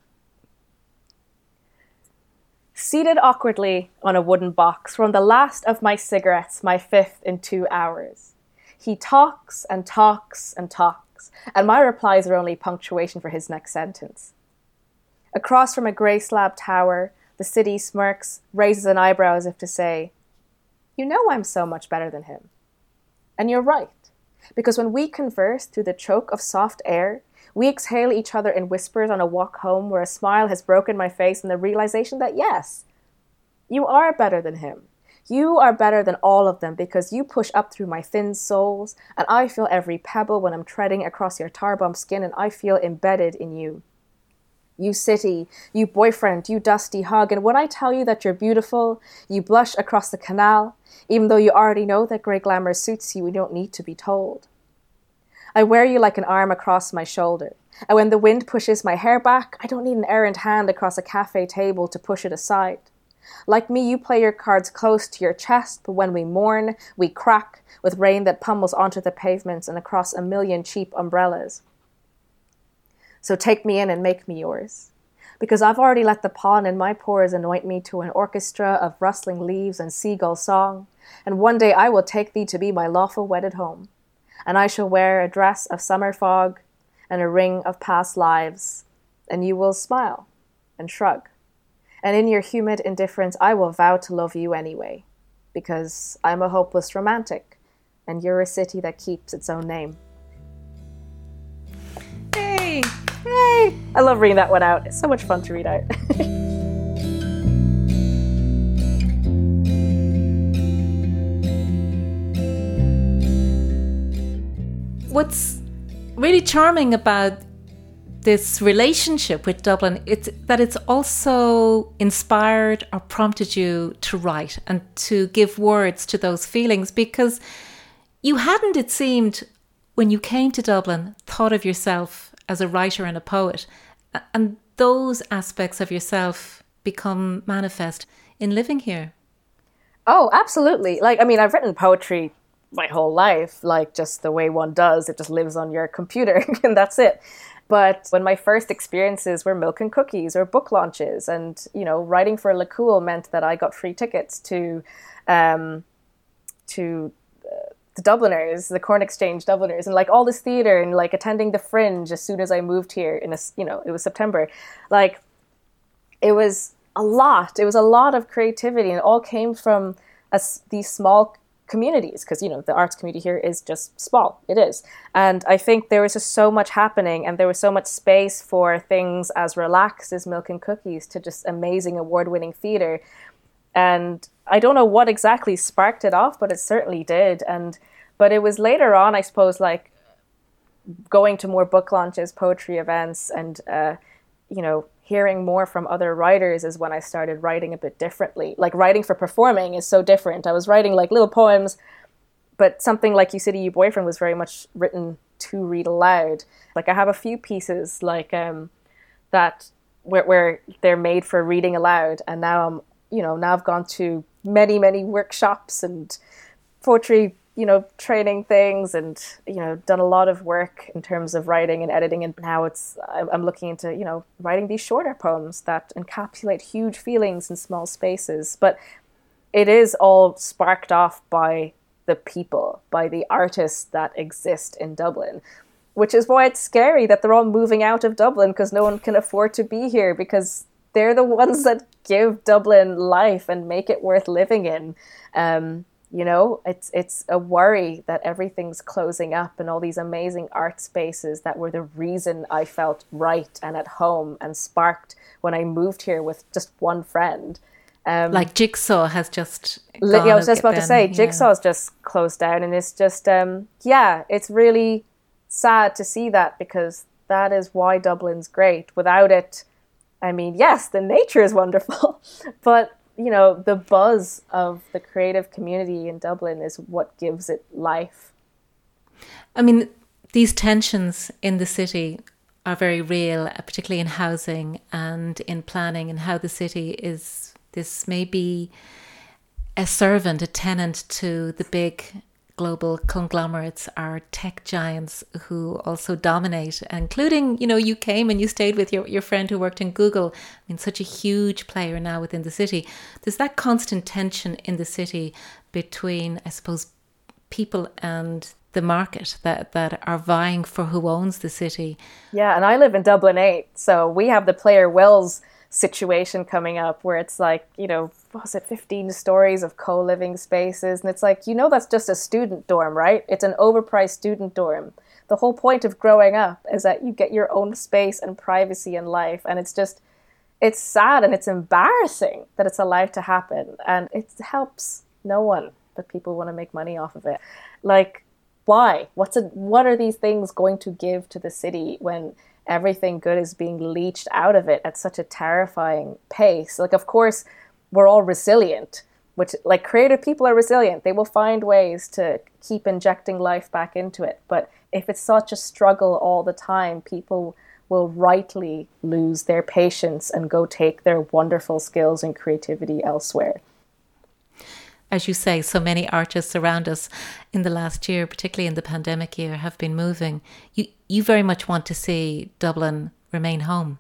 Seated awkwardly on a wooden box from the last of my cigarettes, my fifth in two hours. He talks and talks and talks, and my replies are only punctuation for his next sentence. Across from a grey slab tower, the city smirks, raises an eyebrow as if to say, you know I'm so much better than him. And you're right, because when we converse through the choke of soft air, we exhale each other in whispers on a walk home where a smile has broken my face and the realization that yes, you are better than him. You are better than all of them because you push up through my thin soles, and I feel every pebble when I'm treading across your tar-bump skin, and I feel embedded in you. You city, you boyfriend, you dusty hug, and when I tell you that you're beautiful, you blush across the canal, even though you already know that grey glamour suits you, we don't need to be told. I wear you like an arm across my shoulder, and when the wind pushes my hair back, I don't need an errant hand across a cafe table to push it aside. Like me, you play your cards close to your chest, but when we mourn, we crack with rain that pummels onto the pavements and across a million cheap umbrellas. So take me in and make me yours, because I've already let the pollen in my pores anoint me to an orchestra of rustling leaves and seagull song, and one day I will take thee to be my lawful wedded home, and I shall wear a dress of summer fog and a ring of past lives, and you will smile and shrug. And in your humid indifference, I will vow to love you anyway, because I'm a hopeless romantic, and you're a city that keeps its own name. Hey! Hey! I love reading that one out. It's so much fun to read out. What's really charming about this relationship with Dublin, it's that it's also inspired or prompted you to write and to give words to those feelings, because you hadn't, it seemed, when you came to Dublin, thought of yourself as a writer and a poet. And those aspects of yourself become manifest in living here. Oh, absolutely. Like, I mean, I've written poetry my whole life, like just the way one does. It just lives on your computer and that's it. But when my first experiences were milk and cookies or book launches, and, you know, writing for Le Cool meant that I got free tickets to um, to uh, the Dubliners, the Corn Exchange Dubliners, and like all this theatre, and like attending the Fringe as soon as I moved here in a, you know, it was September. Like, it was a lot. It was a lot of creativity, and it all came from a, these small communities, because, you know, the arts community here is just small. It is. And I think there was just so much happening, and there was so much space for things as relaxed as milk and cookies to just amazing award-winning theatre. And I don't know what exactly sparked it off, but it certainly did. And but it was later on, I suppose, like going to more book launches, poetry events, and, uh, you know, hearing more from other writers is when I started writing a bit differently. Like writing for performing is so different. I was writing like little poems, but something like You City, You Boyfriend was very much written to read aloud. Like I have a few pieces like um, that where, where they're made for reading aloud. And now I'm, you know, now I've gone to many, many workshops and poetry, you know, training things and, you know, done a lot of work in terms of writing and editing. And now it's, I'm looking into, you know, writing these shorter poems that encapsulate huge feelings in small spaces. But it is all sparked off by the people, by the artists that exist in Dublin, which is why it's scary that they're all moving out of Dublin because no one can afford to be here because they're the ones that give Dublin life and make it worth living in. Um, you know, it's it's a worry that everything's closing up and all these amazing art spaces that were the reason I felt right and at home and sparked when I moved here with just one friend. Um, like Jigsaw has just li- gone yeah, I was just about then, to say, yeah. Jigsaw's just closed down, and it's just, um, yeah, it's really sad to see that because that is why Dublin's great. Without it, I mean, yes, the nature is wonderful, but, you know, the buzz of the creative community in Dublin is what gives it life. I mean, these tensions in the city are very real, particularly in housing and in planning and how the city is... This may be a servant, a tenant to the big global conglomerates, our tech giants who also dominate, including, you know, you came and you stayed with your, your friend who worked in Google. I mean, such a huge player now within the city. There's that constant tension in the city between, I suppose, people and the market that, that are vying for who owns the city. Yeah, and I live in Dublin eight, so we have the Player Wells situation coming up where it's like, you know, what was it, fifteen stories of co-living spaces, and it's like, you know, that's just a student dorm, right? It's an overpriced student dorm. The whole point of growing up is that you get your own space and privacy in life, and it's just, it's sad and it's embarrassing that it's allowed to happen, and it helps no one, but people want to make money off of it. Like, why? What's it? What are these things going to give to the city when everything good is being leached out of it at such a terrifying pace? Like, of course, we're all resilient, which, like, creative people are resilient. They will find ways to keep injecting life back into it. But if it's such a struggle all the time, people will rightly lose their patience and go take their wonderful skills and creativity elsewhere. As you say, so many artists around us in the last year, particularly in the pandemic year, have been moving. You you very much want to see Dublin remain home.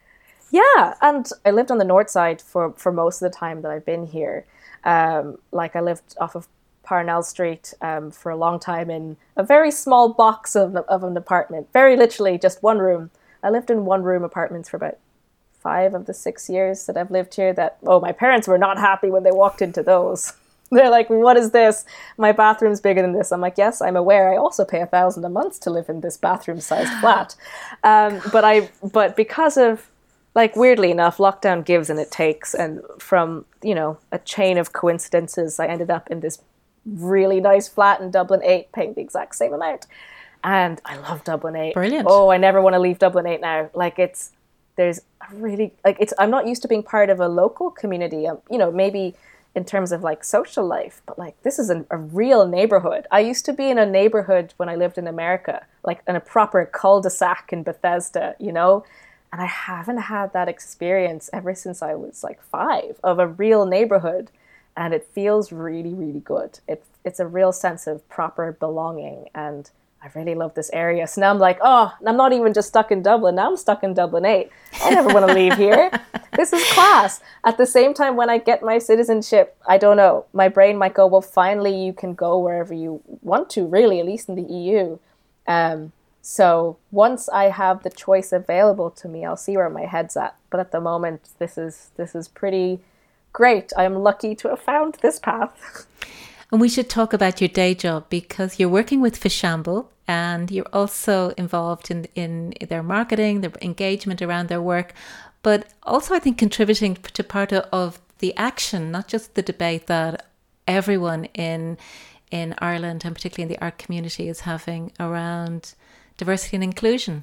Yeah, and I lived on the north side for, for most of the time that I've been here. Um, like I lived off of Parnell Street um, for a long time in a very small box of, of an apartment, very literally just one room. I lived in one room apartments for about five of the six years that I've lived here. That, oh, my parents were not happy when they walked into those. They're like, what is this? My bathroom's bigger than this. I'm like, yes, I'm aware. I also pay a thousand a month to live in this bathroom-sized flat. Um, but I, but because of, like, weirdly enough, lockdown gives and it takes. And from, you know, a chain of coincidences, I ended up in this really nice flat in Dublin eight, paying the exact same amount. And I love Dublin eight. Brilliant. Oh, I never want to leave Dublin eight now. Like, it's, there's a really, like, it's, I'm not used to being part of a local community. Um, you know, maybe in terms of like social life, but like this is an, a real neighborhood. I used to be in a neighborhood when I lived in America, like in a proper cul-de-sac in Bethesda, you know, and I haven't had that experience ever since I was like five of a real neighborhood, and it feels really, really good. It, it's a real sense of proper belonging, and I really love this area. So now I'm like, oh, I'm not even just stuck in Dublin. Now I'm stuck in Dublin eight. I never want to leave here. This is class. At the same time, when I get my citizenship, I don't know. My brain might go, well, finally you can go wherever you want to, really, at least in the E U. Um, so once I have the choice available to me, I'll see where my head's at. But at the moment, this is this is pretty great. I'm lucky to have found this path. And we should talk about your day job, because you're working with Fishamble and you're also involved in, in their marketing, their engagement around their work, but also I think contributing to part of, of the action, not just the debate that everyone in in Ireland and particularly in the art community is having around diversity and inclusion.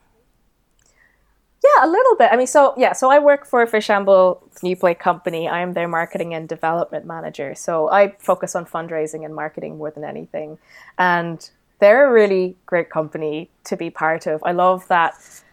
Yeah, a little bit. I mean, so yeah, so I work for Fishamble New Play Company. I am their marketing and development manager. So I focus on fundraising and marketing more than anything. And they're a really great company to be part of. I love that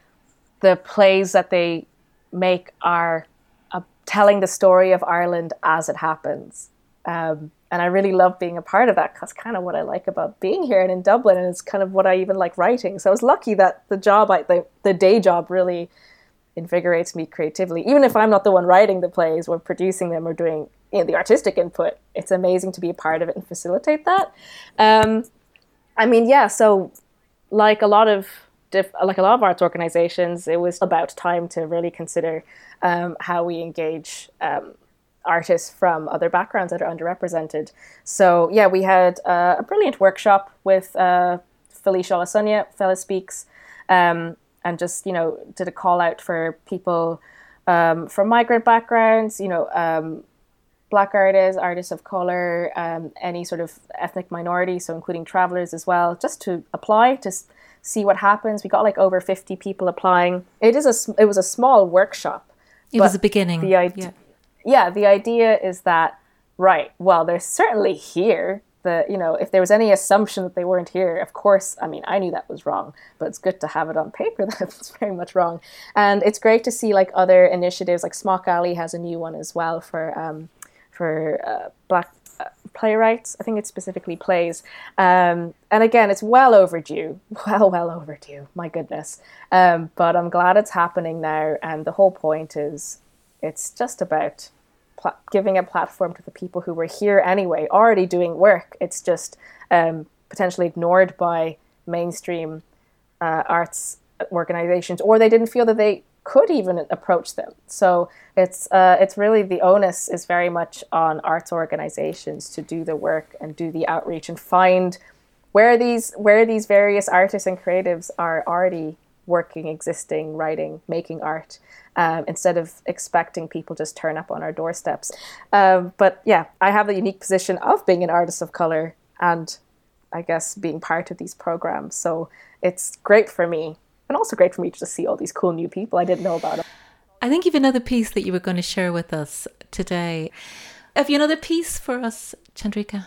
the plays that they make are uh, telling the story of Ireland as it happens. Um, and I really love being a part of that, because kind of what I like about being here and in Dublin, and it's kind of what I even like writing. So I was lucky that the job, I, the, the day job really invigorates me creatively. Even if I'm not the one writing the plays or producing them or doing, you know, the artistic input, it's amazing to be a part of it and facilitate that. Um, I mean, yeah, so like a lot of diff- like a lot of arts organizations, it was about time to really consider um, how we engage um, artists from other backgrounds that are underrepresented. So yeah, we had uh, a brilliant workshop with uh, Felicia Olasonia, Fella Speaks, um, and just, you know, did a call out for people um, from migrant backgrounds, you know, um, Black artists, artists of color, um, any sort of ethnic minority, so including travelers as well, just to apply, to see what happens. We got like over fifty people applying. It is a, it was a small workshop. It was a beginning. The idea, yeah. yeah, the idea is that, right, well, they're certainly here. The, you know, if there was any assumption that they weren't here, of course, I mean, I knew that was wrong, but it's good to have it on paper that it's very much wrong. And it's great to see like other initiatives, like Smock Alley has a new one as well for um, for uh, Black uh, playwrights. I think it's specifically plays. Um, and again, it's well overdue, well, well overdue, my goodness. Um, but I'm glad it's happening now. And the whole point is it's just about pl- giving a platform to the people who were here anyway, already doing work. It's just um, potentially ignored by mainstream uh, arts organizations, or they didn't feel that they could even approach them. So it's uh, it's really, the onus is very much on arts organizations to do the work and do the outreach and find where these where these various artists and creatives are already working, existing, writing, making art, um, instead of expecting people just turn up on our doorsteps. Um, but yeah, I have the unique position of being an artist of color and I guess being part of these programs. So it's great for me. And also great for me to just see all these cool new people I didn't know about. I think you've another piece that you were going to share with us today. Have you another piece for us, Chandrika?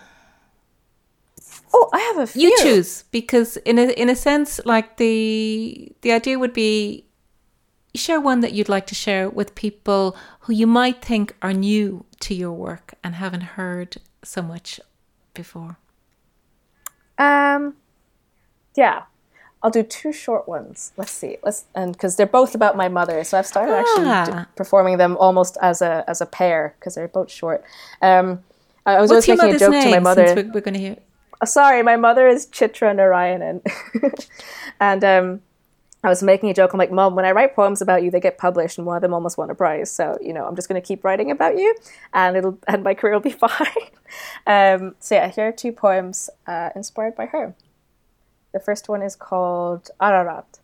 Oh, I have a few. You choose, because in a in a sense, like the the idea would be, share one that you'd like to share with people who you might think are new to your work and haven't heard so much before. Um, yeah. I'll do two short ones. Let's see. Let's and because they're both about my mother, so I've started actually ah. d- performing them almost as a as a pair because they're both short. Um, I was What's always making a joke name, to my mother. Since we're, we're going to hear. Oh, sorry, my mother is Chitra Narayanan, and um, I was making a joke. I'm like, Mom, when I write poems about you, they get published, and one of them almost won a prize. So you know, I'm just going to keep writing about you, and it'll and my career will be fine. um, so yeah, here are two poems uh, inspired by her. The first one is called Ararat.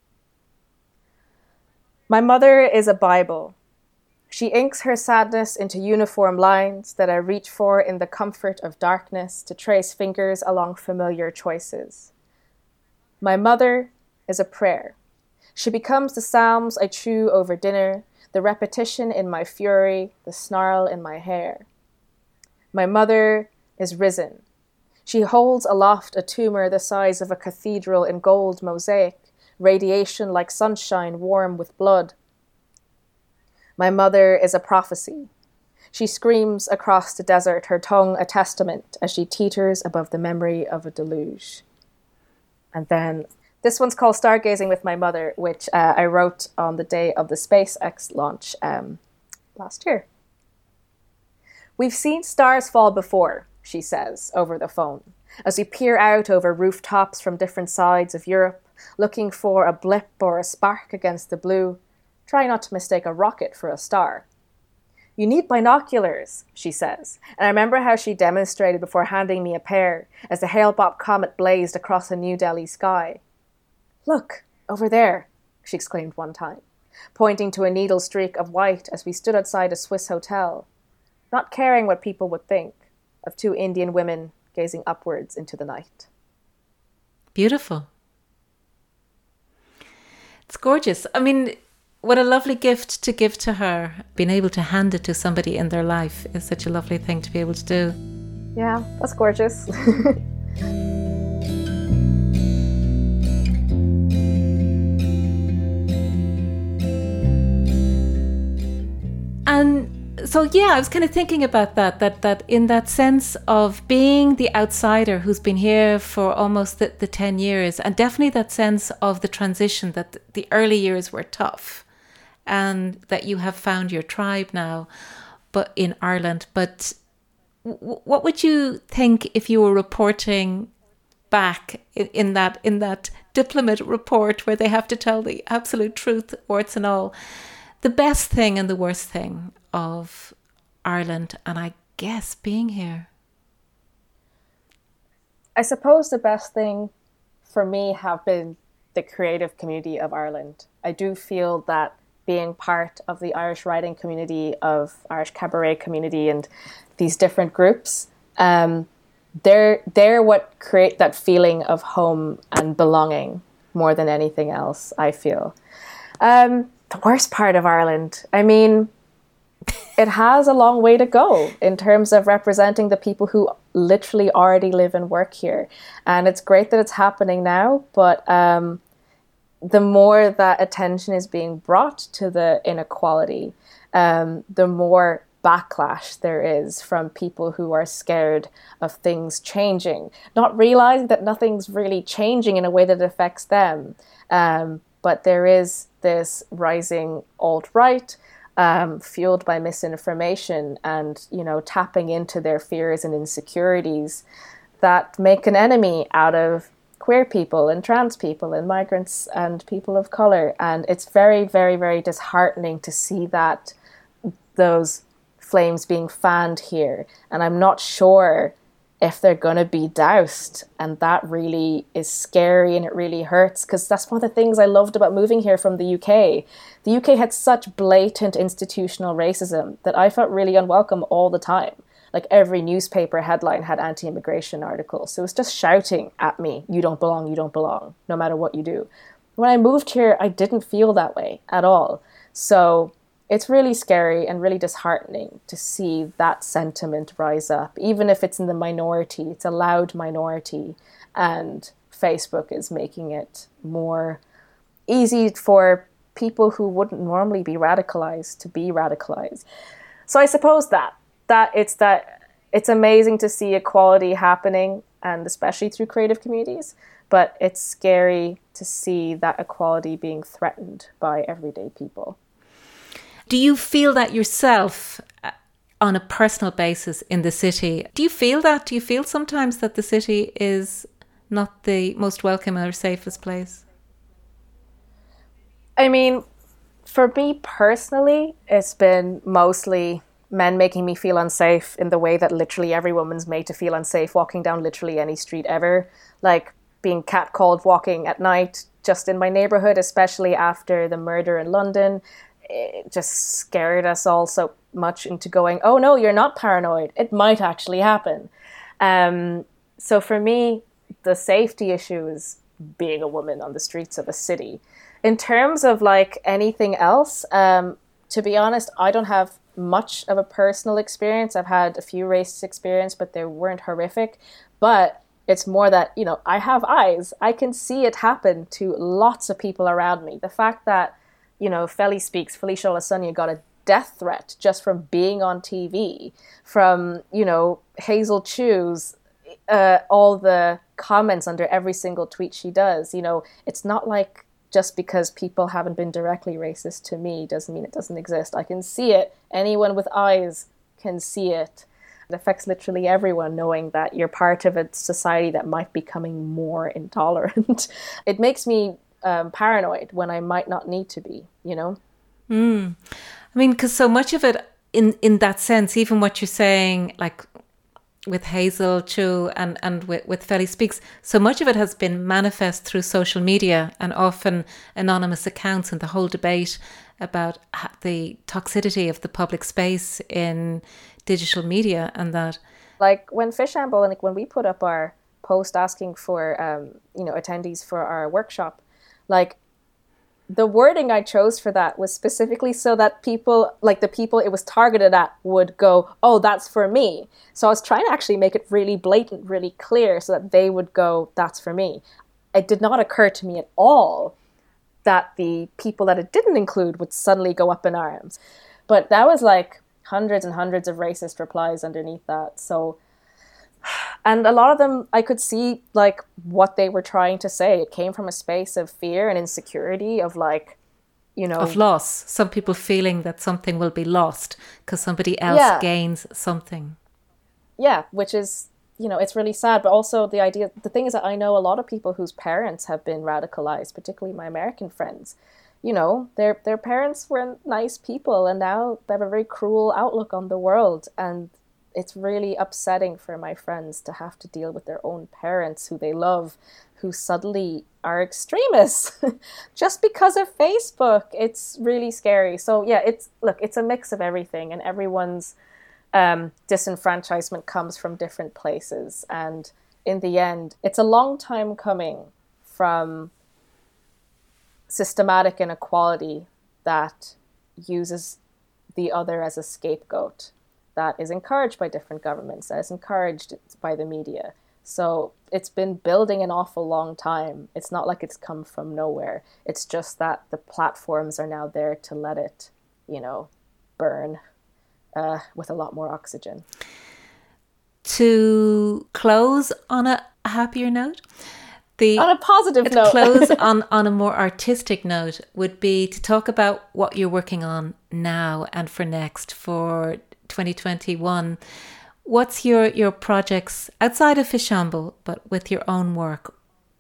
My mother is a Bible. She inks her sadness into uniform lines that I reach for in the comfort of darkness to trace fingers along familiar choices. My mother is a prayer. She becomes the psalms I chew over dinner, the repetition in my fury, the snarl in my hair. My mother is risen. She holds aloft a tumor the size of a cathedral in gold mosaic, radiation like sunshine warm with blood. My mother is a prophecy. She screams across the desert, her tongue a testament as she teeters above the memory of a deluge. And then this one's called Stargazing with My Mother, which uh, I wrote on the day of the SpaceX launch um, last year. We've seen stars fall before, she says over the phone, as we peer out over rooftops from different sides of Europe, looking for a blip or a spark against the blue. Try not to mistake a rocket for a star. You need binoculars, she says, and I remember how she demonstrated before handing me a pair as the Hale-Bopp comet blazed across a New Delhi sky. Look, over there, she exclaimed one time, pointing to a needle streak of white as we stood outside a Swiss hotel, not caring what people would think of two Indian women gazing upwards into the night. Beautiful. It's gorgeous. I mean, what a lovely gift to give to her. Being able to hand it to somebody in their life is such a lovely thing to be able to do. Yeah, that's gorgeous. And so, yeah, I was kind of thinking about that, that that in that sense of being the outsider who's been here for almost the, the ten years, and definitely that sense of the transition, that the early years were tough and that you have found your tribe now but in Ireland. But w- what would you think if you were reporting back in, in that in that diplomat report where they have to tell the absolute truth, warts and all, the best thing and the worst thing of Ireland, and I guess being here? I suppose the best thing for me have been the creative community of Ireland. I do feel that being part of the Irish writing community, of Irish cabaret community, and these different groups, um, they're they're what create that feeling of home and belonging more than anything else, I feel. Um, the worst part of Ireland, I mean, it has a long way to go in terms of representing the people who literally already live and work here. And it's great that it's happening now, but um, the more that attention is being brought to the inequality, um, the more backlash there is from people who are scared of things changing, not realizing that nothing's really changing in a way that affects them. Um, but there is this rising alt-right, Um, fueled by misinformation and, you know, tapping into their fears and insecurities that make an enemy out of queer people and trans people and migrants and people of color. And it's very, very, very disheartening to see that those flames being fanned here. And I'm not sure if they're going to be doused. And that really is scary and it really hurts, because that's one of the things I loved about moving here from the U K. The U K had such blatant institutional racism that I felt really unwelcome all the time. Like every newspaper headline had anti-immigration articles. So it was just shouting at me, you don't belong, you don't belong, no matter what you do. When I moved here, I didn't feel that way at all. So it's really scary and really disheartening to see that sentiment rise up, even if it's in the minority. It's a loud minority, and Facebook is making it more easy for people who wouldn't normally be radicalized to be radicalized. So I suppose that that it's that it's amazing to see equality happening, and especially through creative communities, but it's scary to see that equality being threatened by everyday people. Do you feel that yourself on a personal basis in the city? Do you feel that? Do you feel sometimes that the city is not the most welcome or safest place? I mean, for me personally, it's been mostly men making me feel unsafe in the way that literally every woman's made to feel unsafe walking down literally any street ever. Like being catcalled walking at night just in my neighborhood, especially after the murder in London. It just scared us all so much into going, oh no, you're not paranoid. It might actually happen. Um, so for me, the safety issue is being a woman on the streets of a city. In terms of like anything else, um, to be honest, I don't have much of a personal experience. I've had a few racist experiences, but they weren't horrific. But it's more that, you know, I have eyes. I can see it happen to lots of people around me. The fact that, you know, Felly Speaks, Felicia Olasonia got a death threat just from being on T V, from, you know, Hazel Chu's, uh, all the comments under every single tweet she does. You know, it's not like just because people haven't been directly racist to me doesn't mean it doesn't exist. I can see it. Anyone with eyes can see it. It affects literally everyone, knowing that you're part of a society that might be becoming more intolerant. It makes me Um, paranoid when I might not need to be, you know? Mm. I mean, because so much of it in, in that sense, even what you're saying, like with Hazel Chu and, and with, with Felly Speaks, so much of it has been manifest through social media and often anonymous accounts, and the whole debate about the toxicity of the public space in digital media and that. Like when Fishamble, and like when we put up our post asking for, um, you know, attendees for our workshop, like the wording I chose for that was specifically so that people, like the people it was targeted at, would go, oh, that's for me. So I was trying to actually make it really blatant, really clear, so that they would go, that's for me. It did not occur to me at all that the people that it didn't include would suddenly go up in arms. But that was like hundreds and hundreds of racist replies underneath that. So, and a lot of them, I could see like what they were trying to say. It came from a space of fear and insecurity, of like, you know, of loss. Some people feeling that something will be lost because somebody else yeah. gains something. Yeah, which is, you know, it's really sad. But also the idea, the thing is that I know a lot of people whose parents have been radicalized, particularly my American friends. You know, their their parents were nice people, and now they have a very cruel outlook on the world. And it's really upsetting for my friends to have to deal with their own parents who they love, who suddenly are extremists just because of Facebook. It's really scary. So yeah, it's look, it's a mix of everything, and everyone's um, disenfranchisement comes from different places. And in the end, it's a long time coming from systematic inequality that uses the other as a scapegoat, that is encouraged by different governments, that is encouraged by the media. So it's been building an awful long time. It's not like it's come from nowhere. It's just that the platforms are now there to let it, you know, burn uh, with a lot more oxygen. To close on a happier note, the, on a positive to note, close on, on a more artistic note would be to talk about what you're working on now and for next, for twenty twenty-one. What's your, your projects outside of Fishamble, but with your own work?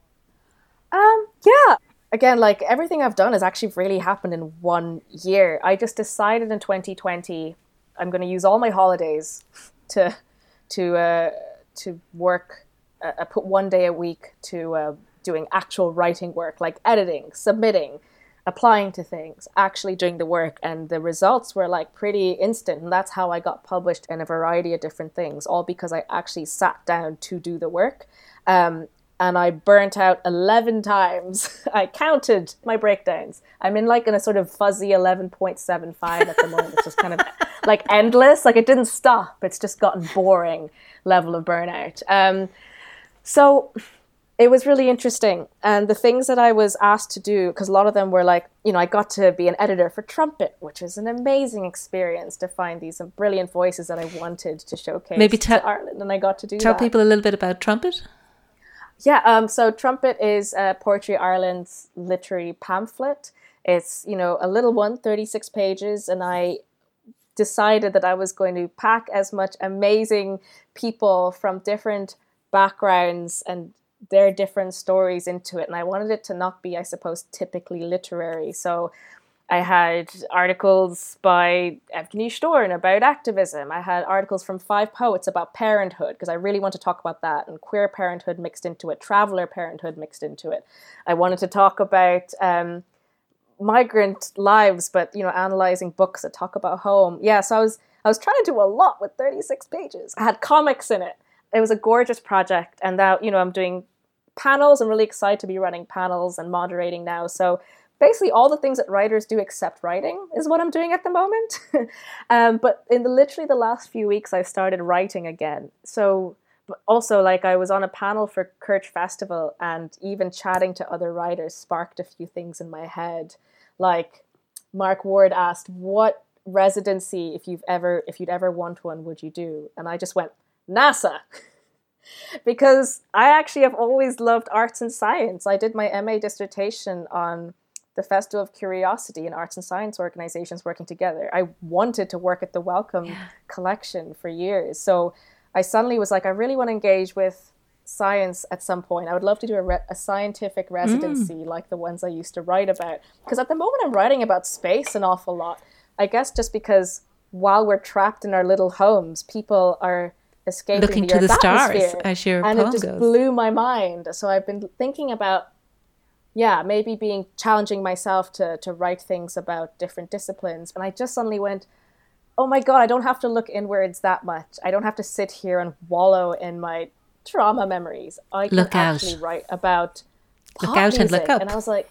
Um, yeah. Again, like everything I've done has actually really happened in one year. I just decided in twenty twenty, I'm going to use all my holidays to to uh, to work. Uh, I put one day a week to uh, doing actual writing work, like editing, submitting, applying to things, actually doing the work. And the results were like pretty instant. And that's how I got published in a variety of different things, all because I actually sat down to do the work. Um, and I burnt out eleven times. I counted my breakdowns. I'm in like in a sort of fuzzy eleven point seven five at the moment. It's just kind of like endless. Like it didn't stop. It's just gotten boring level of burnout. Um, so it was really interesting. And the things that I was asked to do, because a lot of them were like, you know, I got to be an editor for Trumpet, which is an amazing experience to find these brilliant voices that I wanted to showcase Maybe te- to Ireland. And I got to do tell that. Tell people a little bit about Trumpet. Yeah, um, so Trumpet is uh, Poetry Ireland's literary pamphlet. It's, you know, a little one, thirty-six pages, and I decided that I was going to pack as much amazing people from different backgrounds and their different stories into it. And I wanted it to not be, I suppose, typically literary. So I had articles by Evgeny Shtorn about activism. I had articles from five poets about parenthood, because I really want to talk about that, and queer parenthood mixed into it, traveller parenthood mixed into it. I wanted to talk about um, migrant lives, but, you know, analysing books that talk about home. Yeah, so I was I was trying to do a lot with thirty-six pages. I had comics in it. It was a gorgeous project. And now, you know, I'm doing panels. I'm really excited to be running panels and moderating now. So basically all the things that writers do except writing is what I'm doing at the moment. um, but in the literally the last few weeks, I've started writing again. So also, like, I was on a panel for Kirch Festival, and even chatting to other writers sparked a few things in my head. Like Mark Ward asked, what residency, if you've ever, if you'd ever want one, would you do? And I just went, NASA. Because I actually have always loved arts and science. I did my M A dissertation on the Festival of Curiosity and arts and science organizations working together. I wanted to work at the Wellcome yeah. collection for years. So I suddenly was like, I really want to engage with science at some point. I would love to do a, re- a scientific residency mm. like the ones I used to write about. Because at the moment I'm writing about space an awful lot. I guess just because while we're trapped in our little homes, people are escaping looking the to the stars as your and poem it just goes. Blew my mind. So I've been thinking about, yeah, maybe being challenging myself to to write things about different disciplines. And I just suddenly went, oh my God, I don't have to look inwards that much. I don't have to sit here and wallow in my trauma memories. I can look actually out. write about pop look out music. and look up. And I was like,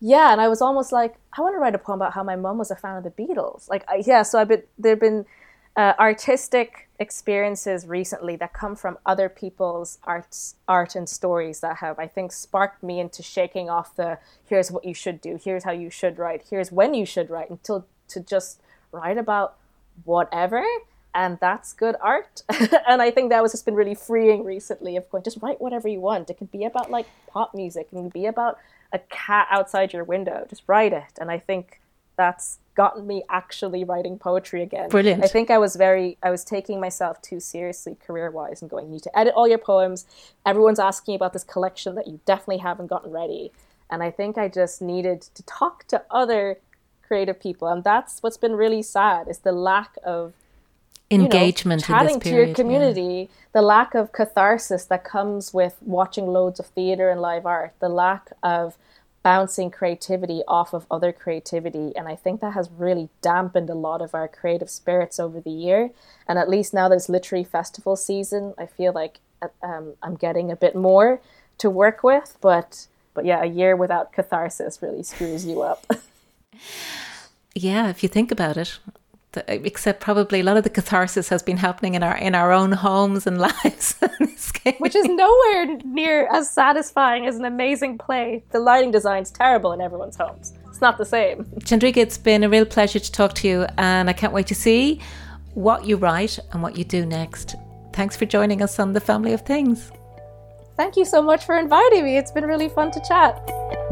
yeah, and I was almost like, I want to write a poem about how my mum was a fan of the Beatles. Like, I, yeah, so I've been, there've been uh, artistic experiences recently that come from other people's arts, art and stories that have, I think, sparked me into shaking off the, here's what you should do, here's how you should write, here's when you should write, until to just write about whatever. And that's good art. And I think that was just been really freeing recently, of going, just write whatever you want. It can be about like pop music, it can be about a cat outside your window. Just write it. And I think that's gotten me actually writing poetry again. Brilliant. I think I was very, I was taking myself too seriously career-wise and going, you need to edit all your poems. Everyone's asking about this collection that you definitely haven't gotten ready. And I think I just needed to talk to other creative people. And that's what's been really sad, is the lack of engagement, you know, chatting in this to your period, community, yeah. The lack of catharsis that comes with watching loads of theatre and live art, the lack of bouncing creativity off of other creativity. And I think that has really dampened a lot of our creative spirits over the year. And at least now that it's literary festival season, I feel like um, I'm getting a bit more to work with. But but yeah, a year without catharsis really screws you up. Yeah, if you think about it. Except probably a lot of the catharsis has been happening in our in our own homes and lives. Which is nowhere near as satisfying as an amazing play. The lighting design's terrible in everyone's homes. It's not the same. Chandrika, it's been a real pleasure to talk to you, and I can't wait to see what you write and what you do next. Thanks for joining us on The Family of Things. Thank you so much for inviting me. It's been really fun to chat.